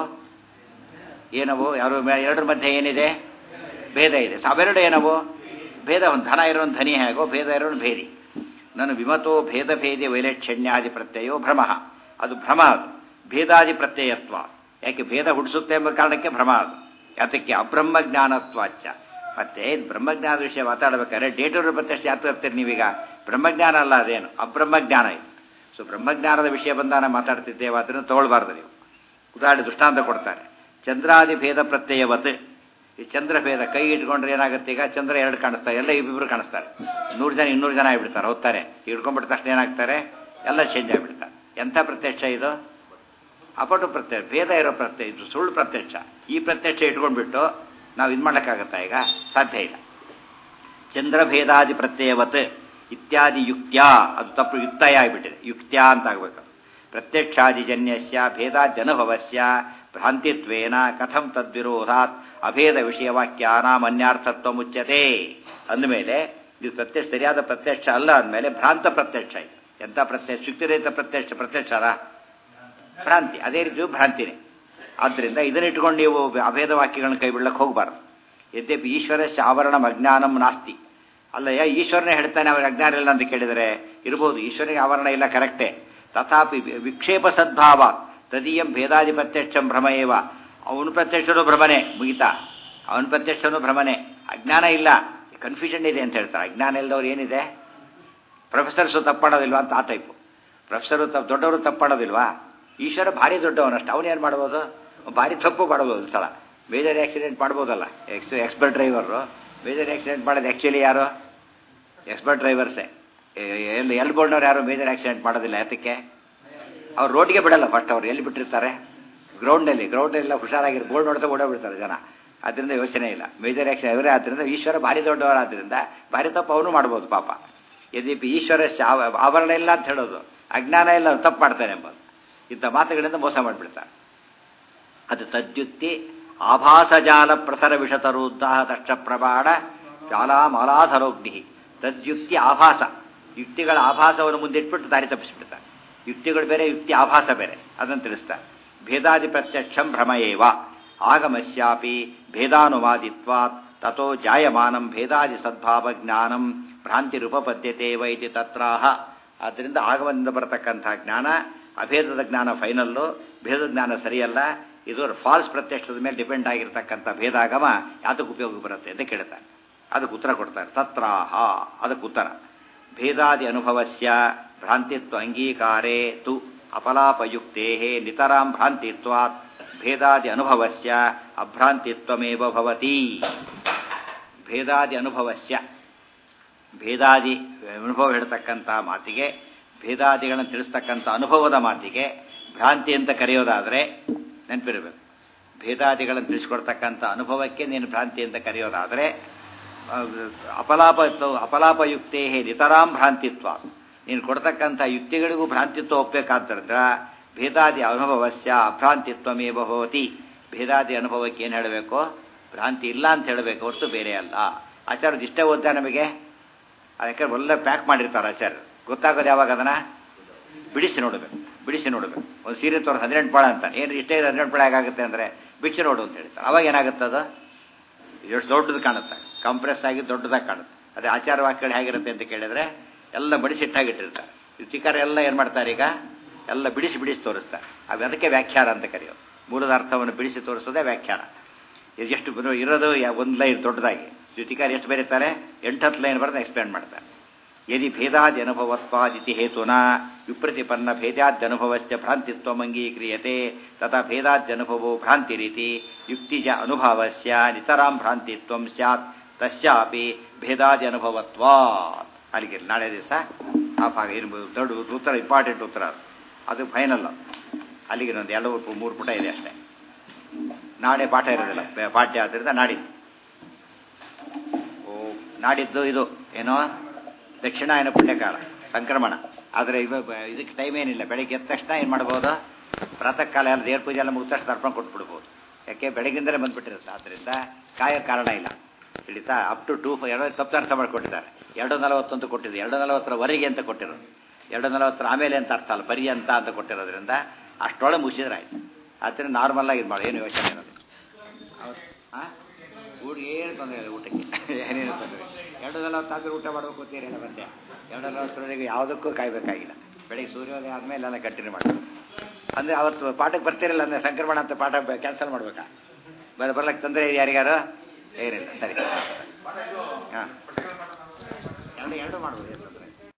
S1: ಯಾರು ಎರಡರ ಮಧ್ಯೆ ಏನಿದೆ ಭೇದ ಇದೆ. ಅವೆರಡು ಏನವೋ ಭೇದ ಒಂದು ಧನ ಇರೋನು ಧನಿ ಹೇಗೋ ಭೇದ ಇರೋನು ಭೇದಿ. ನಾನು ವಿಮತೋ ಭೇದ ಭೇದಿ ವೈಲಕ್ಷಣ್ಯಾದಿ ಪ್ರತ್ಯಯೋ ಭ್ರಮ ಅದು ಭ್ರಮ ಅದು ಭೇದಾದಿ ಪ್ರತ್ಯಯತ್ವ ಯಾಕೆ ಭೇದ ಹುಟ್ಟಿಸುತ್ತೆ ಎಂಬ ಕಾರಣಕ್ಕೆ ಭ್ರಮ ಅದು ಯಾತಕ್ಕೆ ಅಬ್ರಹ್ಮಜ್ಞಾನತ್ವಾಚ್ಚ. ಮತ್ತೆ ಬ್ರಹ್ಮಜ್ಞಾನದ ವಿಷಯ ಮಾತಾಡಬೇಕಾದ್ರೆ ಡೇಟೋರ ಪ್ರತ್ಯಕ್ಷ ಯಾತ ಇರ್ತೀರಿ ನೀವೀಗ ಬ್ರಹ್ಮಜ್ಞಾನ ಅಲ್ಲ ಅದೇನು ಅಬ್ರಹ್ಮಜ್ಞಾನ ಇದು. ಸೊ ಬ್ರಹ್ಮಜ್ಞಾನದ ವಿಷಯ ಬಂದಾಗ ಮಾತಾಡ್ತಿದ್ದೇವೆ ಅದನ್ನು ತಗೊಳ್ಬಾರ್ದು ನೀವು. ಉದಾಹರಣೆ ದೃಷ್ಟಾಂತ ಕೊಡ್ತಾರೆ ಚಂದ್ರಾದಿ ಭೇದ ಪ್ರತ್ಯಯವತ್ ಈ ಚಂದ್ರಭೇದ ಕೈ ಇಟ್ಕೊಂಡ್ರೆ ಏನಾಗುತ್ತೆ ಈಗ ಚಂದ್ರ ಎರಡು ಕಾಣಿಸ್ತಾರೆ ಎಲ್ಲ ಇಬ್ಬಿಬ್ರು ಕಾಣಿಸ್ತಾರೆ 100 ಜನ 200 ಜನ ಆಗಿಬಿಡ್ತಾರೆ ಹೋಗ್ತಾರೆ ಹಿಡ್ಕೊಂಡ್ಬಿಟ್ಟ ತಕ್ಷಣ ಏನಾಗ್ತಾರೆ ಎಲ್ಲ ಚೇಂಜ್ ಆಗಿಬಿಡ್ತಾರೆ. ಎಂಥ ಪ್ರತ್ಯಕ್ಷ ಇದು ಅಪಟು ಪ್ರತ್ಯಕ್ಷ ಭೇದ ಇರೋ ಪ್ರತ್ಯಯ ಇದು ಸುಳ್ಳು ಪ್ರತ್ಯಕ್ಷ. ಈ ಪ್ರತ್ಯಕ್ಷ ಇಟ್ಕೊಂಡ್ಬಿಟ್ಟು ನಾವು ಇದು ಮಾಡೋಕ್ಕಾಗತ್ತಾ ಈಗ ಸಾಧ್ಯ ಇಲ್ಲ. ಚಂದ್ರಭೇದಾದಿ ಪ್ರತ್ಯಯವತ್ ಇತ್ಯಾದಿ ಯುಕ್ತ್ಯಾ, ಅದು ತಪ್ಪು ಯುಕ್ತಯ ಆಗಿಬಿಟ್ಟಿದೆ, ಯುಕ್ತ್ಯಾ ಅಂತ ಆಗಬೇಕು. ಪ್ರತ್ಯಕ್ಷಾದಿಜನ್ಯಸ್ಯ ಭೇದಾದ್ಯನುಭವಸ್ಯ ಭ್ರಾಂತಿತ್ವೇನ ಕಥಂ ತದ್ವಿರೋಧಾತ್ ಅಭೇದ ವಿಷಯವಾಕ್ಯಾನಾಂ ಅನ್ಯಾರ್ಥತ್ವ ಮುಚ್ಯತೆ. ಅಂದಮೇಲೆ ಇದು ಪ್ರತ್ಯಕ್ಷ ಸರಿಯಾದ ಪ್ರತ್ಯಕ್ಷ ಅಲ್ಲ ಅಂದಮೇಲೆ ಭ್ರಾಂತ ಪ್ರತ್ಯಕ್ಷ ಇದೆ. ಎಂಥ ಪ್ರತ್ಯಕ್ಷ? ಯುಕ್ತಿರಹಿತ ಪ್ರತ್ಯಕ್ಷ ಅಲ್ಲ, ಭ್ರಾಂತಿ. ಅದೇ ರೀತಿ ಭ್ರಾಂತಿನೇ. ಆದ್ದರಿಂದ ಇದನ್ನಿಟ್ಕೊಂಡು ನೀವು ಅಭೇದ ವಾಕ್ಯಗಳನ್ನ ಕೈ ಬಿಡಕ್ಕೆ ಹೋಗಬಾರ್ದು. ಯದ್ಯಪಿ ಈಶ್ವರಸ್ಯ ಆವರಣಂ ಅಜ್ಞಾನಂ ನಾಸ್ತಿ. ಅಲ್ಲಯ್ಯ, ಈಶ್ವರನೇ ಹೇಳ್ತಾನೆ ಅವ್ರಿಗೆ ಅಜ್ಞಾನ ಇಲ್ಲ ಅಂತ ಕೇಳಿದರೆ ಇರ್ಬೋದು, ಈಶ್ವರನಿಗೆ ಆವರಣ ಇಲ್ಲ, ಕರೆಕ್ಟೇ. ತಥಾಪಿ ವಿಕ್ಷೇಪ ಸದ್ಭಾವ ತದೀಯಂ ಭೇದಾದಿ ಪ್ರತ್ಯಕ್ಷಂ ಭ್ರಮ ಏವ. ಅವನು ಪ್ರತ್ಯಕ್ಷನೂ ಭ್ರಮನೆ, ಮುಗಿತಾ. ಅವನ ಪ್ರತ್ಯಕ್ಷನೂ ಭ್ರಮನೆ, ಅಜ್ಞಾನ ಇಲ್ಲ, ಕನ್ಫ್ಯೂಷನ್ ಇದೆ ಅಂತ ಹೇಳ್ತಾರೆ. ಅಜ್ಞಾನ ಇಲ್ಲದವ್ರು ಏನಿದೆ? ಪ್ರೊಫೆಸರ್ಸು ತಪ್ಪಾಡೋದಿಲ್ವಾ ಅಂತ ಆ ಟೈಪು. ಪ್ರೊಫೆಸರು ದೊಡ್ಡವರು ತಪ್ಪಾಡೋದಿಲ್ವಾ? ಈಶ್ವರ ಭಾರಿ ದೊಡ್ಡವನಷ್ಟು, ಅವನೇನು ಮಾಡ್ಬೋದು? ಭಾರಿ ತಪ್ಪು ಮಾಡ್ಬೋದು. ಒಂದು ಸಲ ಮೇಜರ್ ಆಕ್ಸಿಡೆಂಟ್ ಮಾಡ್ಬೋದಲ್ಲ. ಎಕ್ಸ್ಪರ್ಟ್ ಡ್ರೈವರು ಮೇಜರ್ ಆಕ್ಸಿಡೆಂಟ್ ಮಾಡೋದು ಆ್ಯಕ್ಚುಲಿ ಯಾರು? ಎಕ್ಸ್ಪರ್ಟ್ ಡ್ರೈವರ್ಸೇ. ಎಲ್ಲಿ ಬೋರ್ಡ್ನವ್ರು ಯಾರು ಮೇಜರ್ ಆಕ್ಸಿಡೆಂಟ್ ಮಾಡೋದಿಲ್ಲ. ಯಾತಕ್ಕೆ? ಅವ್ರು ರೋಡ್ಗೆ ಬಿಡಲ್ಲ. ಫಸ್ಟ್ ಅವ್ರು ಎಲ್ಲಿ ಬಿಟ್ಟಿರ್ತಾರೆ? ಗ್ರೌಂಡೆಲ್ಲ ಹುಷಾರಾಗಿರೋ ಬೋರ್ಡ್ ನೋಡ್ತಾ ಓಡೋಗ್ಬಿಡ್ತಾರೆ ಜನ. ಅದರಿಂದ ಯೋಚನೆ ಇಲ್ಲ. ಮೇಜರ್ ಆಕ್ಸಿಡೆಂಟ್ ಅವರೇ. ಆದ್ದರಿಂದ ಈಶ್ವರ ಭಾರಿ ದೊಡ್ಡವರಾದ್ರಿಂದ ಭಾರಿ ತಪ್ಪು ಅವನು ಮಾಡ್ಬೋದು ಪಾಪ. ಯದ್ಯಪಿ ಈಶ್ವರ ಆವರಣ ಇಲ್ಲ ಅಂತ ಹೇಳೋದು, ಅಜ್ಞಾನ ಇಲ್ಲ, ತಪ್ಪು ಮಾಡ್ತಾನೆ ಎಂಬುದು, ಇಂಥ ಮಾತುಗಳಿಂದ ಮೋಸ ಮಾಡಿಬಿಡ್ತಾರೆ. ಅದು ತದ್ಯುಕ್ತಿ ಆಭಾಸಜಾಲ ಪ್ರಸರ ವಿಷತರುದ್ಧಾಹ ತಕ್ಷ ಪ್ರಮಾಣ ಜಾಲಾಮಾಲಾಧರೋಗ್ನಿ. ತದ್ಯುಕ್ತಿ ಆಭಾಸ, ಯುಕ್ತಿಗಳ ಆಭಾಸವನ್ನು ಮುಂದಿಟ್ಬಿಟ್ಟು ದಾರಿ ತಪ್ಪಿಸ್ಬಿಡ್ತಾರೆ. ಯುಕ್ತಿಗಳು ಬೇರೆ, ಯುಕ್ತಿ ಆಭಾಸ ಬೇರೆ, ಅದನ್ನು ತಿಳಿಸ್ತಾರೆ. ಭೇದಾದಿ ಪ್ರತ್ಯಕ್ಷಂ ಭ್ರಮ ಏವ ಆಗಮಸ್ಯಾಪಿ ಭೇದಾನುವಾದಿತ್ವಾತ್ ತಥೋ ಜಾಯಮಾನಂ ಭೇದಾದಿ ಸದ್ಭಾವ ಜ್ಞಾನಂ ಭ್ರಾಂತಿರುಪಪದ್ಯತೆ ವೈತಿ ತತ್ರಾಹ. ಆದ್ದರಿಂದ ಆಗಮದಿಂದ ಬರತಕ್ಕಂಥ ಜ್ಞಾನ ಅಭೇದದ ಜ್ಞಾನ ಫೈನಲ್ಲು, ಭೇದ ಜ್ಞಾನ ಸರಿಯಲ್ಲ. ಇದು ಫಾಲ್ಸ್ ಪ್ರತ್ಯಕ್ಷದ ಮೇಲೆ ಡಿಪೆಂಡ್ ಆಗಿರ್ತಕ್ಕಂಥ ಭೇದಾಗಮ ಯಾತಕ್ಕೆ ಉಪಯೋಗ ಬರುತ್ತೆ ಅಂತ ಕೇಳ್ತಾರೆ. ಅದಕ್ಕೆ ಉತ್ತರ ಕೊಡ್ತಾರೆ. ತತ್ರಾಹ, ಅದಕ್ಕೆ ಉತ್ತರ. ಭೇದಾದಿ ಅನುಭವಸ್ಯ ಭ್ರಾಂತಿತ್ವ ಅಂಗೀಕಾರೇ ತು ಅಪಲಾಪಯುಕ್ತೇ ನಿತರಾಂ ಭ್ರಾಂತಿತ್ವಾತ್ ಭೇದಾದಿ ಅನುಭವಸ್ಯ ಅಭ್ರಾಂತಿತ್ವಮೇವ ಭವತಿ. ಭೇದಾದಿ ಅನುಭವಸ್ಯ, ಭೇದಾದಿ ಅನುಭವ ಹೇಳ್ತಕ್ಕಂಥ ಮಾತಿಗೆ, ಭೇದಾದಿಗಳನ್ನು ತಿಳಿಸ್ತಕ್ಕಂಥ ಅನುಭವದ ಮಾತಿಗೆ ಭ್ರಾಂತಿ ಅಂತ ಕರೆಯೋದಾದರೆ ನೆನಪಿರಬೇಕು. ಭೇದಾದಿಗಳನ್ನು ತಿಳಿಸ್ಕೊಡ್ತಕ್ಕಂಥ ಅನುಭವಕ್ಕೆ ನೀನು ಭ್ರಾಂತಿ ಅಂತ ಕರೆಯೋದಾದರೆ ಅಪಲಾಪಯುಕ್ತೇ ನಿತರಾಂ ಭ್ರಾಂತಿತ್ವ, ನೀನು ಕೊಡ್ತಕ್ಕಂಥ ಯುಕ್ತಿಗಳಿಗೂ ಭ್ರಾಂತಿತ್ವ ಒಪ್ಪಬೇಕಾದ್ದರಿಂದ ಭೇದಾದಿ ಅನುಭವಸ್ಯ ಅಭ್ರಾಂತಿತ್ವಮೇವ ಭವತಿ. ಭೇದಾದಿ ಅನುಭವಕ್ಕೆ ಏನು ಹೇಳಬೇಕು? ಭ್ರಾಂತಿ ಇಲ್ಲ ಅಂತ ಹೇಳಬೇಕು, ಹೊರತು ಬೇರೆ ಅಲ್ಲ. ಆಚಾರ್ಯರು ಇಷ್ಟೇ ಓದ್ತಾ ನಮಗೆ, ಅದಕ್ಕೆ ಒಳ್ಳೆ ಪ್ಯಾಕ್ ಮಾಡಿರ್ತಾರೆ ಆಚಾರ್ಯರು. ಗೊತ್ತಾಗೋದು ಯಾವಾಗ? ಅದನ್ನು ಬಿಡಿಸಿ ನೋಡಬೇಕು. ಒಂದು ಸೀರೆ ತೋರಿಸಿ 18 ಪಾಳ ಅಂತ, ಏನು ಇಷ್ಟೇ 18 ಪಾಳ ಹೇಗಾಗುತ್ತೆ ಅಂದರೆ ಬಿಚ್ಚಿ ನೋಡು ಅಂತ ಹೇಳ್ತಾರೆ. ಅವಾಗ ಏನಾಗುತ್ತೆ? ಅದು ಎಷ್ಟು ದೊಡ್ಡದು ಕಾಣುತ್ತೆ, ಕಂಪ್ರೆಸ್ ಆಗಿ ದೊಡ್ಡದಾಗಿ ಕಾಣುತ್ತೆ. ಅದೇ ಆಚಾರ ವಾಕ್ಯಗಳು ಹೇಗಿರುತ್ತೆ ಅಂತ ಕೇಳಿದರೆ ಎಲ್ಲ ಬಡಿಸಿಟ್ಟಾಗಿಟ್ಟಿರ್ತಾರೆ. ಚಿಕ್ಕರೆ ಎಲ್ಲ ಏನು ಮಾಡ್ತಾರೆ? ಈಗ ಎಲ್ಲ ಬಿಡಿಸಿ ತೋರಿಸ್ತಾರೆ. ಅದಕ್ಕೆ ವ್ಯಾಖ್ಯಾನ ಅಂತ ಕರೆಯೋದು. ಮೂಲದ ಅರ್ಥವನ್ನು ಬಿಡಿಸಿ ತೋರಿಸೋದೇ ವ್ಯಾಖ್ಯಾನ. ಎಷ್ಟು ಇರೋದು ಒಂದು ಲೈನ್ ದೊಡ್ಡದಾಗಿ, ಜ್ಯುತಿಕಾರಿ ಎಷ್ಟು ಬರೀತಾರೆ? 8-10 ಲೈನ್ ಬರೆದು ಎಕ್ಸ್ಪ್ಲೇನ್ ಮಾಡ್ತಾರೆ. ಯದಿ ಭೇದಾದಿ ಅನುಭವತ್ವಾದಿತಿ ಹೇತುನಾ ವಿಪ್ರತಿಪನ್ನ ಭೇದಾದ್ಯನುಭವಶ್ಚ ಭ್ರಾಂತಿತ್ವಮಂಗೀಕ್ರಿಯತೆ ತಥಾ ಭೇದಾದ್ಯನುಭವೋ ಭ್ರಾಂತಿರೀತಿ ಯುಕ್ತಿಜ ಅನುಭವಸ್ಯ ನಿತರಾಂ ಭ್ರಾಂತಿತ್ವಂ ಸ್ಯಾತ್ ತಸ್ಯಾಪಿ ಭೇದಾದಿ ಅನುಭವತ್ವಾತ್. ಅಲ್ಲಿಗೆ ನಾಳೆ ದಿವಸ ಆ ಭಾಗ ದೊಡ್ಡ ಉತ್ತರ, ಇಂಪಾರ್ಟೆಂಟ್ ಉತ್ತರ, ಅದು ಫೈನಲ್. ಅಲ್ಲಿಗೆ ಒಂದು 2-3 ಪುಟ ಇದೆ ಅಷ್ಟೇ. ನಾಳೆ ಪಾಠ ಇರೋದಿಲ್ಲ, ಪಾಠ್ಯ ಆದ್ದರಿಂದ ನಾಡಿದ್ದು ಇದು ಏನೋ ದಕ್ಷಿಣಾಯನ ಪುಣ್ಯಕಾಲ ಸಂಕ್ರಮಣ. ಆದರೆ ಇದಕ್ಕೆ ಟೈಮ್ ಏನಿಲ್ಲ. ಬೆಳಗ್ಗೆ ಎದ್ದ ತಕ್ಷಣ ಏನು ಮಾಡ್ಬೋದು? ಪ್ರಾತಃ ಕಾಲ ಎಲ್ಲ ದೇವ್ರ ಪೂಜೆ ಎಲ್ಲ ಮುಗಿದ ತಕ್ಷಣ ತರ್ಪಣ ಕೊಟ್ಬಿಡ್ಬೋದು. ಯಾಕೆ? ಬೆಳಗ್ಗಿಂದಲೇ ಬಂದುಬಿಟ್ಟಿರುತ್ತೆ. ಆದ್ದರಿಂದ ಕಾಯ ಕಾರಣ ಇಲ್ಲ. ತಿಳಿತಾ? ಅಪ್ ಟು 2 ತಪ್ಪು ಅರ್ಥ ಮಾಡಿಕೊಟ್ಟಿದ್ದಾರೆ. 2:40 ಅಂತ ಕೊಟ್ಟಿದ್ದು, 2:40 ಅಂತ ಕೊಟ್ಟಿರೋದು. 2:40 ಆಮೇಲೆ ಅಂತ ಅರ್ಥ ಅಲ್ಲ, ಪರ್ಯಂತ ಅಂತ ಕೊಟ್ಟಿರೋದ್ರಿಂದ ಅಷ್ಟೊಳಗೆ ಮುಗಿಸಿದ್ರೆ ಆಯ್ತು. ಆದ್ದರಿಂದ ನಾರ್ಮಲ್ ಆಗಿ ಇದು ಮಾಡಿ, ಏನು ಯೋಚನೆ ಇರೋದು. ಊಟ ಏನು ತೊಂದರೆ ಇಲ್ಲ, ಊಟಕ್ಕೆ ಏನೇನು ತೊಂದರೆ. 2:40 ಆದ್ಮೇಲೆ ಊಟ ಮಾಡಬೇಕು ಅಂತೀರೇನೋ ಮತ್ತೆ. 2:40 ಯಾವುದಕ್ಕೂ ಕಾಯಬೇಕಾಗಿಲ್ಲ. ಬೆಳಿಗ್ಗೆ ಸೂರ್ಯೋದಯ ಆದಮೇಲೆ ಎಲ್ಲ ಕಂಟಿನ್ಯೂ ಮಾಡಬೇಕು. ಅಂದರೆ ಅವತ್ತು ಪಾಠಕ್ಕೆ ಬರ್ತಿರಲಿಲ್ಲ ಅಂದರೆ ಸಂಕ್ರಮಣ ಅಂತ ಪಾಠ ಕ್ಯಾನ್ಸಲ್ ಮಾಡ್ಬೇಕಾ? ಬರ್ಲಿಕ್ಕೆ ತೊಂದರೆ ಯಾರಿಗಾರು? ಏನಿಲ್ಲ, ಸರಿ. ಹಾಂ, ಎರಡು ಮಾಡ್ಬೋದು.